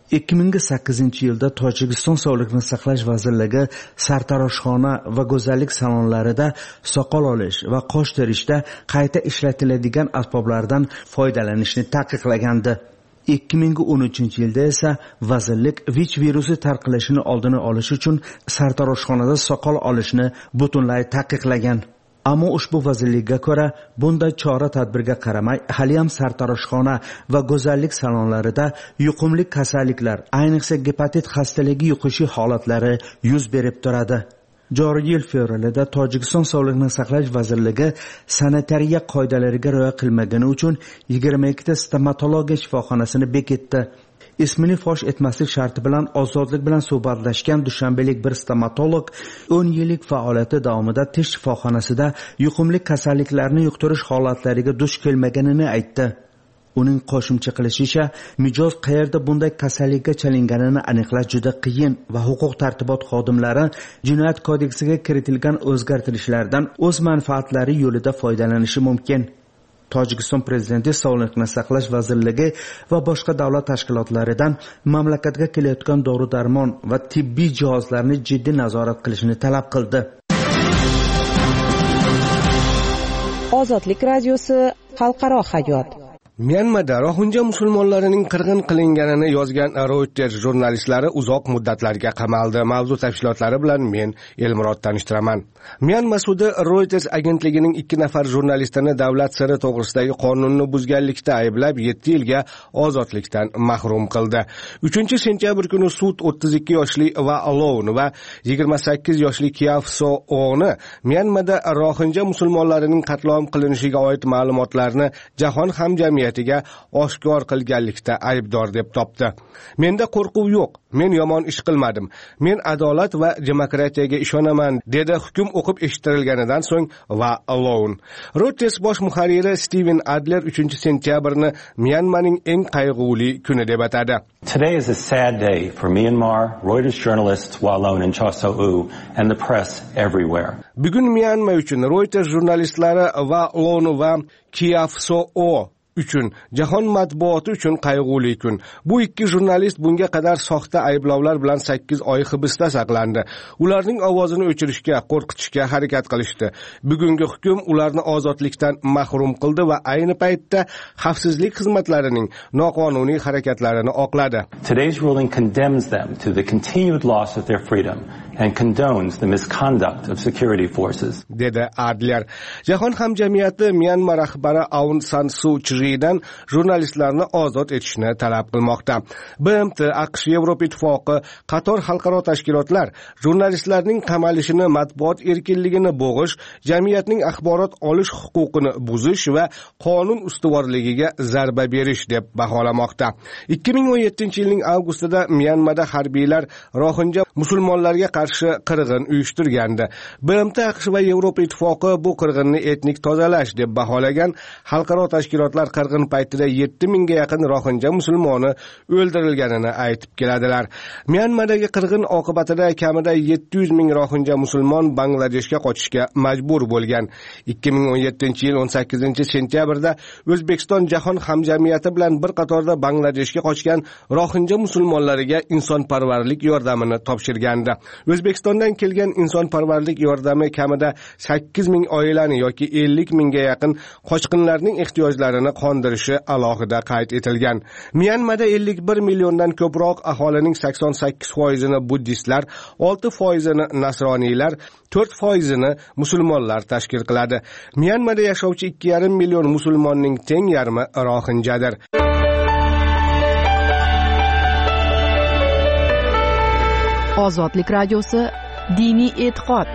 2008-yilda Tojikiston Sog'liqni saqlash vazirligi sartaroshxona va go'zallik salonlarida soqol olish va qosh terishda qayta ishlatiladigan asboblardan foydalanishni taqiqlagandi. 2013-yilda esa vazirlik VICH virusi tarqalishini oldini olish uchun sartaroshxonada soqol olishni butunlay taqiqlagan. Ammo ushbu vazirlikka ko'ra, bunday chora-tadbirga qaramay, hali ham sartaroshxona va go'zallik salonlarida yuqumli kasalliklar, ayniqsa gepatit xastaligi yuqishi holatlari yuz berib turadi. Joriy yil fevralida Tojikiston Sog'liqni saqlash vazirligi sanitariya qoidalariga rioya qilmagani uchun 22 ta stomatologiya shifoxonasini bekitdi. ismini fosh etmaslik sharti bilan ozodlik bilan suhbatlashgan dushanbalik bir stomatolog 10 yillik faoliyati davomida tish shifoxonasida yuqumli kasalliklarni yuqtirish holatlariga duch kelmaganini aytdi. Uning qo'shimcha qilishicha, mijoz qayerda bunday kasallikka chalinganini aniqlash juda qiyin va huquq tartibot xodimlari jinoyat kodeksiga kiritilgan o'zgartirishlardan o'z manfaatlari yo'lida foydalanishi mumkin. Tojikiston prezidenti Sog'liqni saqlash vazirligi va boshqa davlat tashkilotlaridan mamlakatga kelayotgan dori-darmon va tibbiy jihozlarni jiddiy nazorat qilishni talab qildi. Ozodlik radiosi xalqaro hayot. Myanmada Rohingya musulmonlarining qirg'in qilinganini yozgan Reuters jurnalistlari uzoq muddatlarga qamaldi. Mavzu tafsilotlari bilan men Elmurod tanishtiraman. Myanma sudi Reuters agentligining 2 nafar jurnalistini davlat siri to'g'risidagi qonunni buzganlikda ayblab 7 yilga ozodlikdan mahrum qildi. 3-sentyabr kuni sud 32 yoshli Va Alone va 28 yoshli Kiaf So-oni Myanmada Rohingya musulmonlarining qatl-om qilinishiga oid ma'lumotlarni jahon hamjamiyatiga oshkor qilganlikda aybdor deb topdi. Menda qo'rquv yo'q. Men yomon ish qilmadim. Men adolat va demokratiyaga ishonaman, dedi hukm o'qib eshittirilganidan so'ng Va Alone. Reuters bosh muharriri Steven Adler 3-sentyabrni Myanmaning eng qayg'uli kuni deb atadi. Today is a sad day for Myanmar, Reuters journalists Wa Alone and Cha So-u and the press everywhere. Bugun Myanma uchun Reuters jurnalistlari Va Alone va Kiaf So-u uchun, jahon matbuoti uchun qayg'uli kun. Bu 2 jurnalist bunga qadar soxta ayblovlar bilan 8 oy hibsda saqlandi. Ularning ovozini o'chirishga, qo'rqitishga harakat qilishdi. Bugungi hukm ularni ozodlikdan mahrum qildi va ayni paytda xavfsizlik xizmatlarining noqonuniy harakatlarini oqladi. Today's ruling condemns them to the continued loss of their freedom and condones the misconduct of security forces. Dedi Adler. Jahon hamjamiyati Myanma rahbari Aung San Suu Kyidan jurnalistlarni ozod etishni talab qilmoqda. BMT, AQSh, Yevropa Ittifoqi, qator xalqaro tashkilotlar jurnalistlarning qamalishini, matbuot erkinligini bo'g'ish, jamiyatning axborot olish huquqini buzish va qonun ustuvorligiga zarba berish deb baholamoqda. 2017-yilning avgustida Myanmada harbiylar Rohingya musulmonlarga qarshi qirg'in uyushtirgandi. BMT, AQSh va Yevropa Ittifoqi bu qirg'inni etnik tozalash deb baholagan. Xalqaro tashkilotlar qirg'in paytida 7000 ga yaqin Rohingya musulmoni o'ldirilganini aytib keladilar. Myanmadagi qirg'in oqibatida kamida 700 ming Rohingya musulmon Bangladeshga qochishga majbur bo'lgan. 2017-yil 18-sentyabrda O'zbekiston jahon hamjamiyati bilan bir qatorda Bangladeshga qochgan Rohingya musulmonlariga insonparvarlik yordamini topshirgandi. O'zbekistondan kelgan insonparvarlik yordami kamida 8 ming oilani yoki 50 mingga yaqin qochqinlarning ehtiyojlarini qondirishi alohida qayd etilgan. Myanmada 51 milliondan ko'proq aholining 88%ni buddistlar, 6%ni nasroniylar, 4%ni musulmonlar tashkil qiladi. Myanmada yashovchi 2,5 million musulmonning teng yarmi Rohingyadir. Ozodlik radiosi diniy e'tiqod.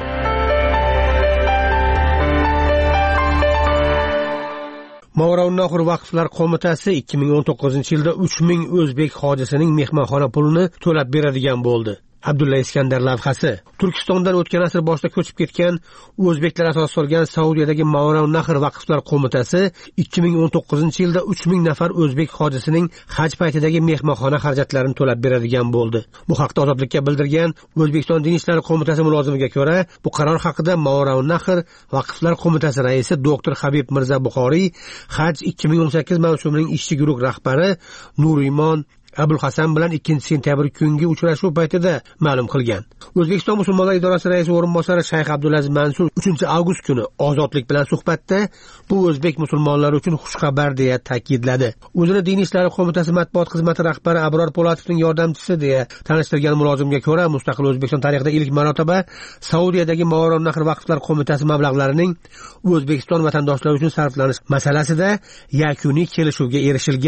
Mavronnaxur vaqflar qo'mitasi 2019-yilda 3000 o'zbek hojisining mehmonxona pulini to'lab beradigan bo'ldi. Abdulla Iskandar lavhasi. Turkistondan o'tgan asr boshida ko'chib ketgan o'zbeklar asos solgan Saudiyadagi Mavronnaxur vaqflar qo'mitasi 2019-yilda 3000 nafar o'zbek hojisining haj paytidagi mehmonxona xarajatlarini to'lab beradigan bo'ldi. Bu haqda Ozodlikka bildirgan O'zbekiston Din ishlari qo'mitasi mulozimiga ko'ra, bu qaror haqida Mavronnaxur vaqflar qo'mitasi raisi doktor Habib Mirza Buxoriy haj 2018 mavsumining ishchi guruh rahbari Nurimon Abul Hasan bilan 2-sentyabr kungi uchrashuv paytida ma'lum qilgan. O'zbekiston musulmonlar idorasi raisi o'rinbosari Shayx Abdulaziz Mansur 3-avgust kuni Ozodlik bilan suhbatda bu o'zbek musulmonlari uchun xushxabar deya ta'kidladi. O'zini Din ishlari qo'mitasi matbuot xizmati rahbari Abror Polatovning yordamchisi deya tanishtirgan mulozimga ko'ra, mustaqil O'zbekiston tarixida ilk marotaba Saudiyadagi Mavronnaxur vaqflar qo'mitasi mablag'larining O'zbekiston vatandoshlari uchun sarflanish masalasida yakuniy kelishuvga erishilgan.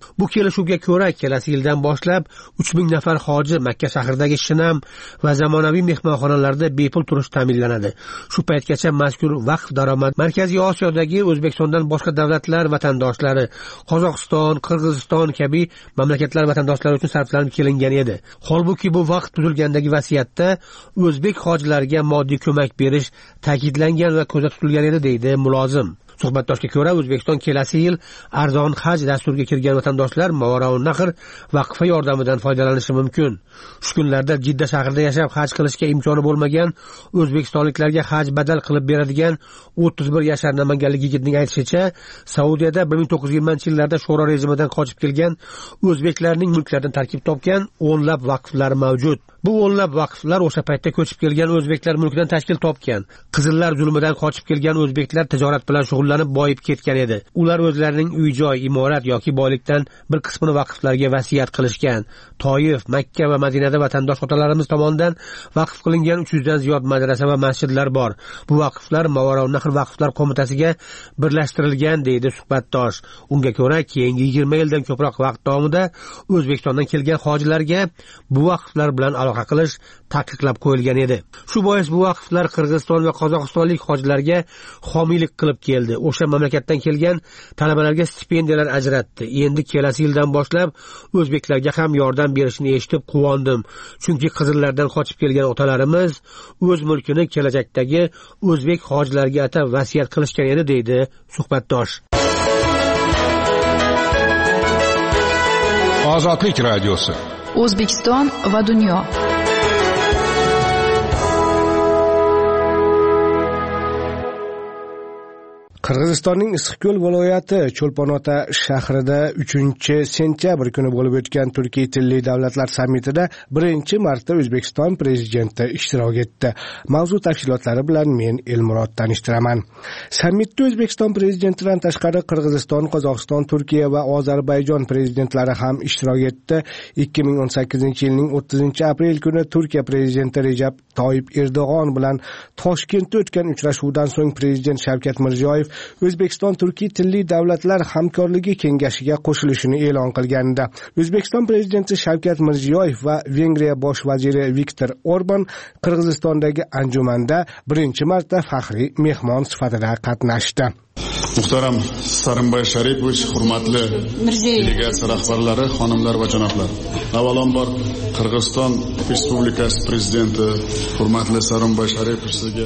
Bu kelishuvga ko'ra kelasi yildan boshlab 3000 nafar hoji Makka shahridagi shinam va zamonaviy mehmonxonalarda bepul turish ta'minlanadi. Shu paytgacha mazkur vaqf daromad Markaziy Osiyodagi O'zbekistondan boshqa davlatlar vatandoshlari, Qozog'iston, Qirg'iziston kabi mamlakatlar vatandoshlari uchun sarflanib kelingan edi. Holbuki bu vaqt tuzilgandagi vasiyatda o'zbek hojilarga moddiy ko'mak berish ta'kidlangan va ko'zda tutilgan edi, deydi mulozim. Suhbatdoshga ko'ra, O'zbekiston kelasi yil arzon haj dasturiga kirgan vatandoshlar Mavoraun Nahr vaqfi yordamidan foydalanishi mumkin. Shu kunlarda Jidda shahrida yashab haj qilishga imkoni bo'lmagan o'zbekistonliklarga haj badal qilib beradigan 31 yashar namanganlik yigitning aytishicha, Saudiyada 1920-yillarda sho'ro rejimidan qochib kelgan o'zbeklarning mulklaridan tarkib topgan o'nlab vaqflar mavjud. Bu o'nlab vaqflar o'sha paytda ko'chib kelgan o'zbeklar mulkidan tashkil topgan. Qizillar zulmidan qochib kelgan o'zbeklar tijorat bilan shug'ullanib boyib ketgan edi. Ular o'zlarining uy-joy, imorat yoki boylikdan bir qismini vaqflarga vasiyat qilishgan. Toyif, Makka va Madinada vatandosh otalarimiz tomonidan vaqf qilingan 300 dan ziyod madrasa va masjidlar bor. Bu vaqflar Mavoraun Nahr vaqflar qo'mitasiga birlashtirilgan, deydi suhbatdosh. Unga ko'ra, keyingi 20 yildan ko'proq vaqt davomida O'zbekistondan kelgan hojilarga bu vaqflar bilan aloqa qilish taqiqlab qo'yilgan edi. Shu bois bu vaqflar Qirg'iziston va Qozog'istonlik hojilarga homiylik qilib keldi. O'sha mamlakatdan kelgan talabalarga stipendiyalar ajratdi. Endi kelasi yildan boshlab o'zbeklarga ham yordam berishini eshitib quvondim. Chunki qizillardan qochib kelgan otalarimiz o'z mulkini kelajakdagi o'zbek hojilarga atab vasiyat qilishgan edi, deydi suhbatdosh. Ozodlik radiosi. O'zbekiston va dunyo. Qirg'izistonning Issiqko'l viloyati Cho'lponota shahrida 3-sentyabr kuni bo'lib o'tgan Turkiy tilli davlatlar sammitida birinchi marta O'zbekiston prezidenti ishtirok etdi. Mavzu tafsilotlari bilan men Elmurod tanishtiraman. Sammitda O'zbekiston prezidentidan tashqari Qirg'iziston, Qozog'iston, Turkiya va Ozarbayjon prezidentlari ham ishtirok etdi. 2018-yilning 30-aprel kuni Turkiya prezidenti Recep Tayyip Erdo'g'on bilan Toshkentda o'tgan uchrashuvdan so'ng prezident Shavkat Mirziyoyev O'zbekiston Turkiy tilli davlatlar hamkorligi kengashiga qo'shilishini e'lon qilganda, O'zbekiston prezidenti Shavkat Mirziyoyev va Vengriya bosh vaziri Viktor Orban Qirg'izistondagi anjumanda birinchi marta faxriy mehmon sifatida qatnashdi. Muhtaram Sarimboy Sharipovich, hurmatli delegatsiya rahbarlari, xonimlar va janoblar. Avvalambor Qirg'iziston Respublikasi prezidenti hurmatli Sarimboy Sharipovich sizga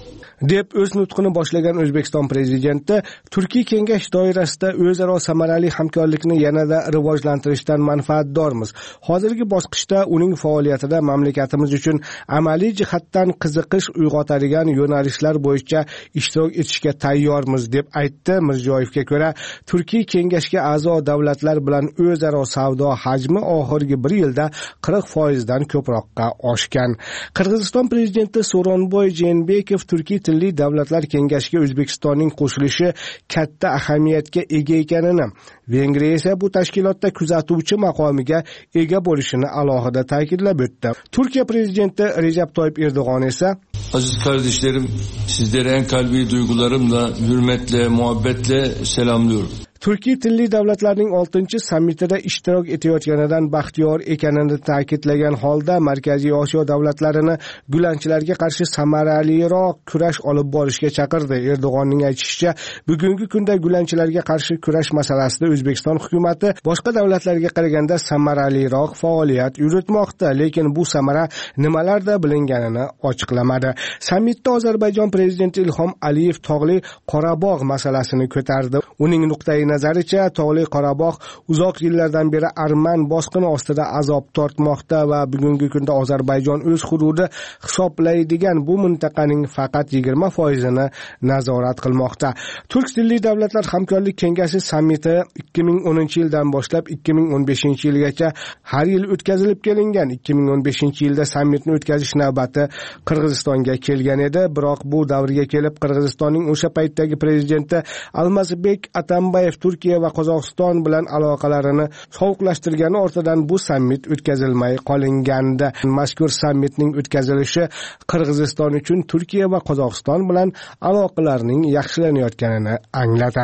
deb o'z nutqini boshlagan O'zbekiston prezidenti Turkiy kengash doirasida o'zaro samarali hamkorlikni yanada rivojlantirishdan manfaatdormiz. Hozirgi bosqichda uning faoliyatida mamlakatimiz uchun amaliy jihatdan qiziqish uyg'otadigan yo'nalishlar bo'yicha ishtirok etishga tayyormiz deb aytdi. Mirziyoyevga ko'ra, Turkiy kengashga a'zo davlatlar bilan o'zaro savdo hajmi oxirgi 1 yilda 40% dan ko'proqqa oshgan. Qirg'iziston prezidenti So'ronboy Jeenbekov Turkiy tilli davlatlar kengashiga O'zbekistonning qo'shilishi katta ahamiyatga ega ekanini, Vengriya esa bu tashkilotda kuzatuvchi maqomiga ega bo'lishini alohida ta'kidlab o'tdi. Turkiya prezidenti Recep Tayyip Erdo'g'on esa Aziz kardeşlerim, sizleri en kalbi duygularımla, hürmetle, muhabbetle selamlıyorum. Turkiy tilli davlatlarning 6-sammitida ishtirok etayotganidan baxtiyor ekanini ta'kidlagan holda Markaziy Osiyo davlatlarini gulanchilarga qarshi samaraliroq kurash olib borishga chaqirdi. Erdo'g'onning aytishicha, bugungi kunda gulanchilarga qarshi kurash masalasida O'zbekiston hukumatı boshqa davlatlarga qaraganda samaraliroq faoliyat yuritmoqda, lekin bu samara nimalarda bilinganini ochiqlamadi. Sammitda Ozarbayjon prezidenti Ilhom Aliyev Tog'li Qorabog' masalasini ko'tardi. Uning nuqtai nazaricha, Tog'li Qorabog' uzoq yillardan beri arman bosqini ostida azob tortmoqda va bugungi kunda Ozarbayjon o'z hududi hisoblaydigan bu mintaqaning faqat 20% nazorat qilmoqda. Turk tilli davlatlar hamkorlik kengashi sammiti 2010-yildan boshlab 2015-yilgacha har yil o'tkazilib kelingan. 2015-yilda sammitni o'tkazish navbati Qirg'izistonga kelgan edi, biroq bu davrga kelib Qirg'izistonning o'sha paytdagi prezidenti Almazbek Atambayev Turkiya va Qozog'iston bilan aloqalarini sovuqlashtirgani ortidan bu sammit o'tkazilmay qolingandi. Mazkur sammitning o'tkazilishi Qirg'iziston uchun Turkiya va Qozog'iston bilan aloqalarning yaxshilanayotganini anglatadi.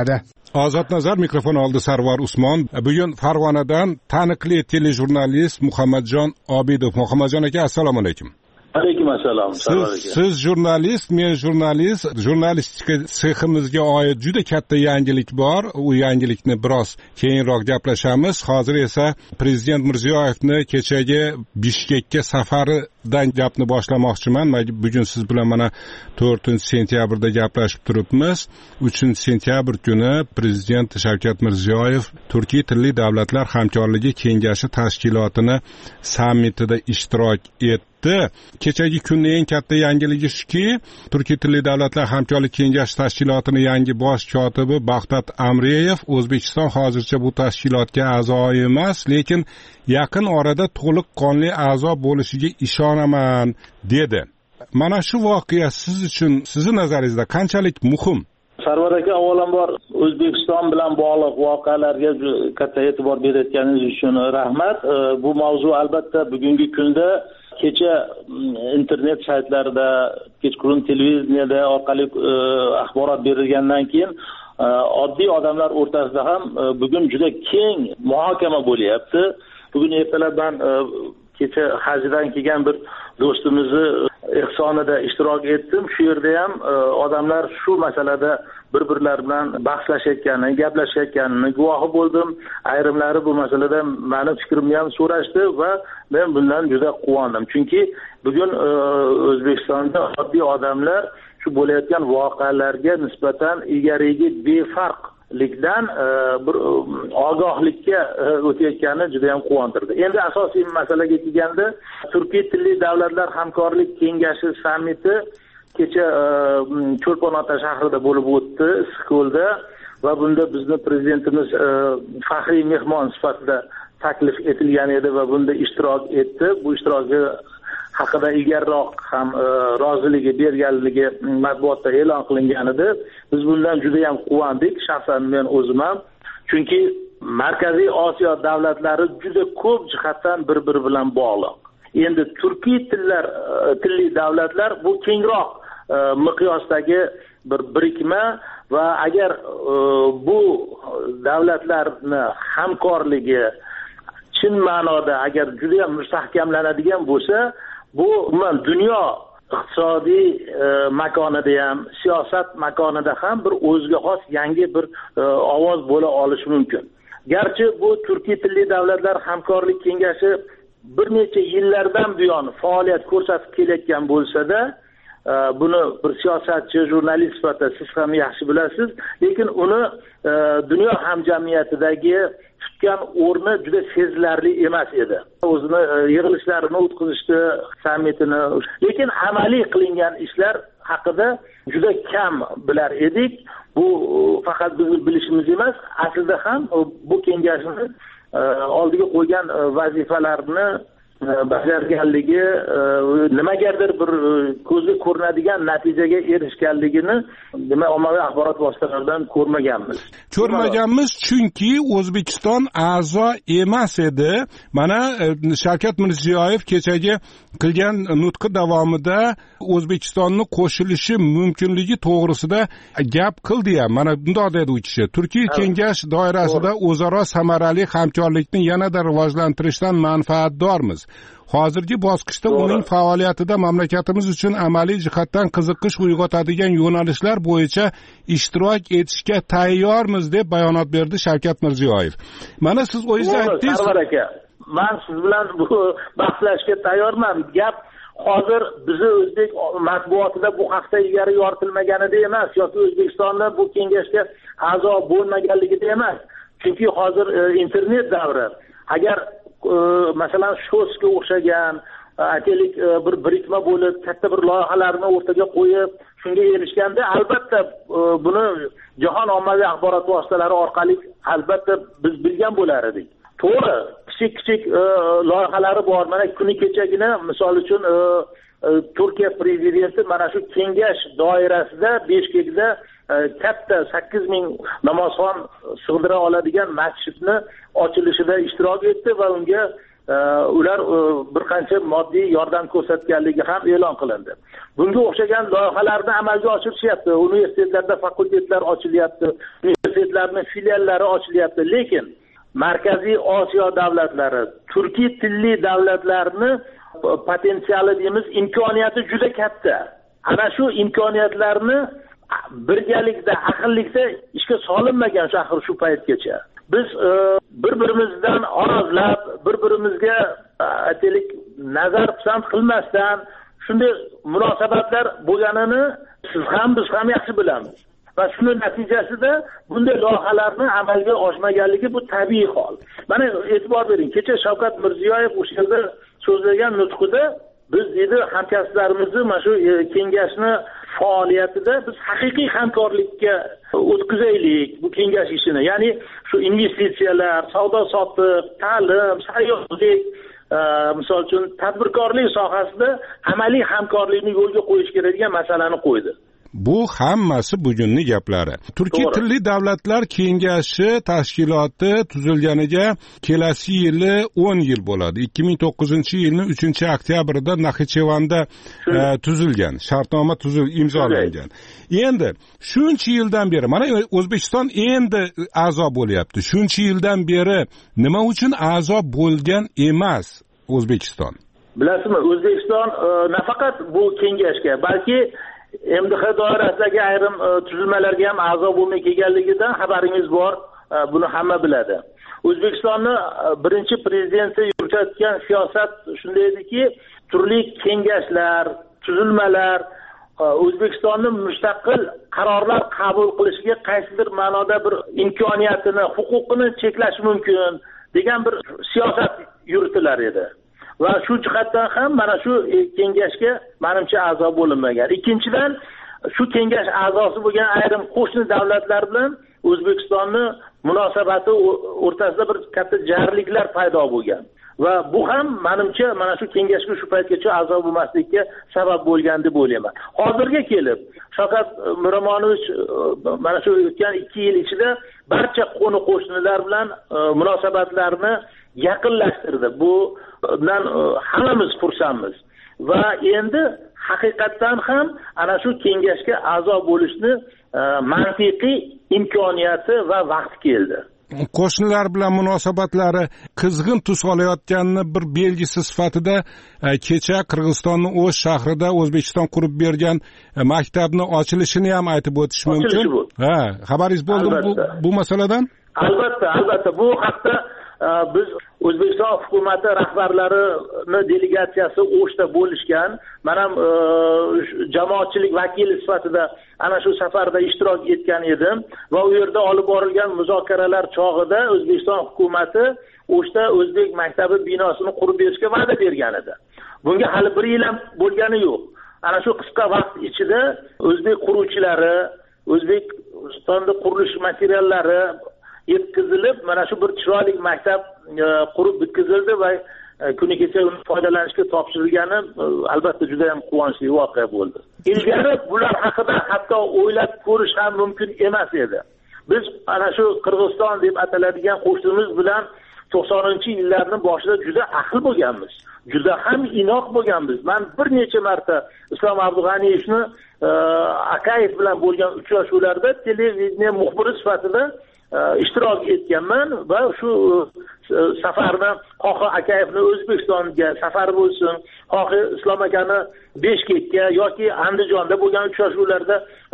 Ozod nazar mikrofon oldi Sarvar Usmon. Bugun Farg'onadan taniqli telejurnalist Muhammadjon Obidov. Muhammadjon aka, assalomu alaykum. Alaykum assalom. Siz jurnalist, men jurnalist. Jurnalistika seximizga oid juda katta yangilik bor. U yangilikni biroz keyinroq gaplashamiz. Hozir esa Prezident Mirziyoyevni kechagi Bishkekka safaridan gapni boshlamoqchiman. Bugun siz bilan mana 4-sentyabrda gaplashib turibmiz. 3-sentyabr kuni Prezident Shavkat Mirziyoyev Turkiy tilli davlatlar hamkorligi kengashi tashkilotini sammitida ishtirok etdi. Kechagi kunning eng katta yangiligi shuki, Turkiy tilli davlatlar hamkorlik kengashi tashkilotining yangi bosh kotibi Baxtat Amreyev O'zbekiston hozircha bu tashkilotga a'zo emas, lekin yaqin orada to'liq qonli a'zo bo'lishiga ishonaman dedi. Mana shu voqea siz uchun, sizning nazaringizda qanchalik muhim? Sarvar aka, avvalambor O'zbekiston bilan bog'liq voqealarga katta e'tibor berayotganingiz uchun rahmat. Bu mavzu albatta bugungi kunda kecha internet saytlarida, kechqurun televideniyada orqali axborot berilgandan keyin oddiy odamlar o'rtasida ham bugun juda keng muhokama bo'lyapti. Bugun ertalabdan kecha hajdan kelgan bir do'stimizni ehsonida ishtirok etdim. Shu yerda ham odamlar shu masalada bir-birlari bilan bahslashayotganini, gaplashayotganini guvohi bo'ldim. Ayrimlari bu masalada meni fikrimni ham so'rashdi va men bundan juda quvondim. Chunki bugun O'zbekistonda oddiy odamlar shu bo'layotgan voqealarga nisbatan ilgarigi befarqlikdan bir ogohlikka o'tayotgani juda ham quvontirdi. Endi asosiy masalaga kelganda, Turkiy tilli davlatlar hamkorlik kengashi sammiti kecha Cho'lpon-Ota shahrida bo'lib o'tdi, Issiqko'lda, va bunda bizni prezidentimiz faxriy mehmon sifatida taklif etilgan edi va bunda ishtirok etdi. Bu ishtiroki haqida ilgariroq ham roziligi berganligi matbuotda e'lon qilingan edi. Biz bundan juda ham quvondik, shaxsan men o'zim ham. Chunki Markaziy Osiyo davlatlari juda ko'p jihatdan bir-biri bilan bog'liq. Endi turkiy tilli davlatlar bu kengroq miqyosdagi bir birikma va agar bu davlatlarni hamkorligi chin ma'noda agar juda ham mustahkamlanadigan bo'lsa, bu umuman dunyo iqtisodiy makonida ham, siyosat makonida ham bir o'ziga xos yangi bir ovoz bo'la olishi mumkin. Garchi bu Turkiy tilli davlatlar hamkorlik kengashi bir necha yillardan buyon faoliyat ko'rsatib kelayotgan bo'lsa-da, buni bir siyosatchi, jurnalist sifatida siz ham yaxshi bilasiz, lekin uni dunyo hamjamiyatidagi tutgan o'rni juda sezilarli emas edi. O'zini yig'ilishlarini o'tkazishdi, sammitini, lekin amaliy qilingan ishlar haqida juda kam bilar edik. Bu faqat biz bilishimiz emas, aslida ham bu kengashni oldiga qo'ygan vazifalarni bajarganligi, nimagadir bir ko'zga ko'rinadigan natijaga erishganligini ommaviy axborot vositalaridan ko'rmaganmiz, chunki O'zbekiston a'zo emas edi. Mana Shavkat Mirziyoyev kechagi qilgan nutqi davomida O'zbekistonni qo'shilishi mumkinligi to'g'risida gap qildi ham. Mana bunday dedi u kishi: Turkiy kengash doirasida o'zaro samarali hamkorlikni yanada rivojlantirishdan manfaatdormiz. Hozirgi bosqichda uning faoliyatida mamlakatimiz uchun amaliy jihatdan qiziqish uyg'otadigan yo'nalishlar bo'yicha ishtirok etishga tayyormiz deb bayonot berdi Shavkat Mirziyoyev. Mana siz o'zingiz aytdingiz. Sarvar aka, men siz bilan bu bahslashga tayyorman. Gap hozir bizni o'zbek matbuotida bu haqda ilgari yoritilmaganida emas, yoki O'zbekistonda bu kengashga a'zo bo'lmaganligida emas. Chunki hozir internet davri. Agar masalan Sho'sga o'xshagan aytaylik bir birikma bo'lib katta bir loyihalarni o'rtaga qo'yib shunga erishganda, albatta buni jahon ommaviy axborot vositalari orqali albatta biz bilgan bo'lar edik. To'g'ri, kichik loyihalari bor. Mana kuni kechagina misol uchun Turkiya prezidenti mana shu kengash doirasida Bishkekda katta 8000 namozxon sig'dira oladigan masjidni ochilishida ishtirok etdi va unga ular bir qancha moddiy yordam ko'rsatganligi ham e'lon qilindi. Bunga o'xshagan loyihalarni amalga oshirishyapti. Universitetlarda fakultetlar ochilyapti. universitetlarning filiallari ochilyapti, lekin Markaziy Osiyo davlatlari, turkiy tilli davlatlarni potensiali deymiz, imkoniyati juda katta. Ana shu imkoniyatlarni birgalikda, ahillikda ishga solinmagan axir shu paytgacha. Biz bir-birimizdan orozlab, bir-birimizga aytaylik nazar pisand qilmasdan shunday munosabatlar bo'lganini siz ham biz ham yaxshi bilamiz. Va shuni natijasida bunday loyihalarni amalga oshmaganligi bu tabiiy hol. Mana e'tibor bering, kecha Shavkat Mirziyoyev o'sha yerda so'zlagan nutqida biz dedi hamkasblarimizni mana shu kengashni faoliyatida biz haqiqiy hamkorlikka o'tkazaylik bu kengash ishini. Ya'ni shu investitsiyalar, savdo-sotiq, ta'lim, sayyohlik, misol uchun tadbirkorlik sohasida amaliy hamkorlikni yo'lga qo'yish kerak degan masalani qo'ydi. Bu hammasi bugunning gaplari. Turkiy tilli davlatlar kengashi tashkiloti tuzilganiga kelasi yili 10 yil bo'ladi. 2009-yilning 3-oktyabrida Naxchevanda tuzilgan, shartnoma imzolangan. Endi shuncha yildan beri mana O'zbekiston endi a'zo bo'lyapti. Shuncha yildan beri nima uchun a'zo bo'lgan emas O'zbekiston? Bilasizmi, O'zbekiston nafaqat bu kengashga, balki MDH doirasidagi ayrim tuzilmalarga ham a'zo bo'lmay kelganligidan xabaringiz bor, buni hamma biladi. O'zbekistonni birinchi prezidenti yuritayotgan siyosat shunday ediki, turli kengashlar, tuzilmalar O'zbekistonning mustaqil qarorlar qabul qilishiga qaysidir ma'noda bir imkoniyatini, huquqini cheklash mumkin degan bir siyosat yuritilar edi. Va shu jihatdan ham mana shu kengashga menimcha a'zo bo'linmagan. Ikkinchidan, shu kengash a'zosi bo'lgan ayrim qo'shni davlatlar bilan O'zbekistonning munosabati o'rtasida bir katta jarliklar paydo bo'lgan. Va bu ham menimcha mana shu kengashga shu paytgacha a'zo bo'lmaslikka sabab bo'lgan deb o'ylayman. Hozirga kelib Shavkat Miromonovich mana shu o'tgan 2 yil ichida barcha qo'shnilar bilan munosabatlarni yaqinlashtirdi. Bundan hammamiz xursandmiz. Va endi haqiqatdan ham ana shu kengashga a'zo bo'lishni mantiqiy imkoniyati va vaqti keldi. Qo'shnilar bilan munosabatlari qizg'in tus olayotganini bir belgisi sifatida kecha Qirg'izistonning O'sh shahrida O'zbekiston qurib bergan maktabni ochilishini ham aytib o'tish mumkin. Xabaringiz bo'ldimi bu masaladan? Albatta, bu haqda biz O'zbekiston hukumati rahbarlarining delegatsiyasi O'shda bo'lishgan. Men ham jamoatchilik vakili sifatida ana shu safarda ishtirok etgan edim va u yerda olib borilgan muzokaralar chog'ida O'zbekiston hukumati O'shda o'zbek maktabi binosini qurib berishga va'da bergan edi. Bunga hali 1 yil ham bo'lgani yo'q. Ana shu qisqa vaqt ichida o'zbek quruvchilari, O'zbekistonda qurilish materiallari yetkazilib, mana shu bir chiroyli maktab qurib bitkazildi va kuni kecha uni foydalanishga topshirilgani albatta juda ham quvonchli voqea bo'ldi. Ilgari bular haqida hatto o'ylab ko'rish ham mumkin emas edi. Biz ana shu Qirg'iziston deb ataladigan qo'shnimiz bilan 90-yillarning boshida juda ahil bo'lganmiz. Juda ham inoq bo'lganmiz. Men bir necha marta Islom Abdug'aniyevni Akayev bilan bo'lgan uchrashuvlarda televideniya muxbiri sifatida ishtirok etganman va shu safarni xohi Akayevni O'zbekistonga safari bo'lsin, xohi Islom akani Beshkekka yoki Andijonda bo'lgan uchrashuvlarda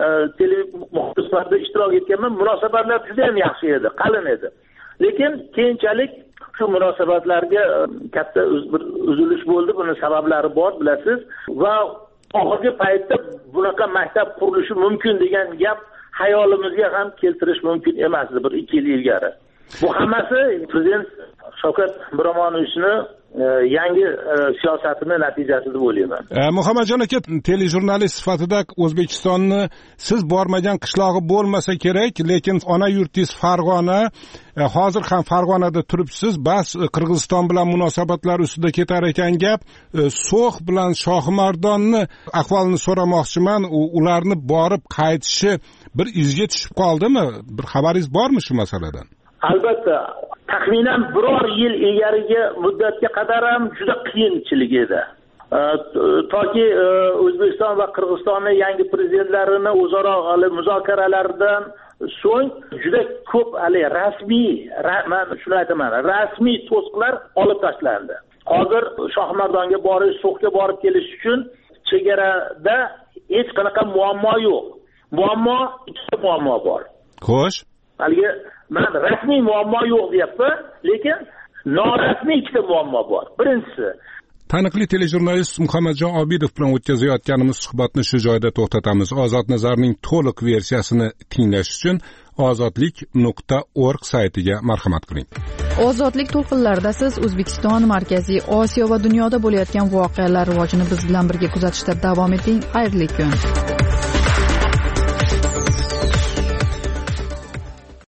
muxbir sifatida ishtirok etganman. Munosabatlar juda ham yaxshi edi, qalin edi. Lekin keyinchalik shu munosabatlarga katta bir uzilish bo'ldi. Buning sabablari bor, bilasiz. Va oxirgi paytda bunaqa maktab qurilishi mumkin degan gap hayolimizga ham keltirish mumkin emasdi 1-2 yil ilgari. Bu hammasi prezident Shavkat Miromonovichning yangi siyosatining natijasi deb o'ylayman. Muhammadjon aka, telejurnalist sifatida O'zbekistonni siz bormagan qishlog'i bo'lmasa kerak, lekin ona yurtingiz Farg'ona, hozir ham Farg'onada turibsiz. Bas Qirg'iziston bilan munosabatlar ustida ketar ekan gap. So'x bilan Shohimardonni ahvolini so'ramoqchiman. Ularni borib qaytishi bir izga tushib qoldimi? Bir xabaringiz bormi shu masaladan? Albatta, taxminan 1 yil ilgarigi muddatga qadar ham juda qiyinchilik edi. Toki O'zbekiston va Qirg'izistonning yangi prezidentlarini o'zaro muzokaralardan so'ng juda ko'p haligi rasmiy, men shuni aytaman, rasmiy to'siqlar olib tashlandi. Hozir Shohmardonga borish, So'xga borib kelish uchun chegarada hech qanaqa muammo yo'q. Ikkita muammo bor. Xo'sh. Haligi men rasmiy muammo yo'q deyapman, lekin norasmiy ikkita muammo bor. Birinchisi, taniqli telejurnalist Muhammadjon Obidov bilan o'tkazayotganimiz suhbatni shu joyda to'xtatamiz. Ozod Nazarning to'liq versiyasini tinglash uchun ozodlik.org saytiga marhamat qiling. Ozodlik to'lqinlarida siz O'zbekiston, Markaziy Osiyo va dunyoda bo'layotgan voqealar rivojini biz bilan birga kuzatishda davom eting. Xayrli kun.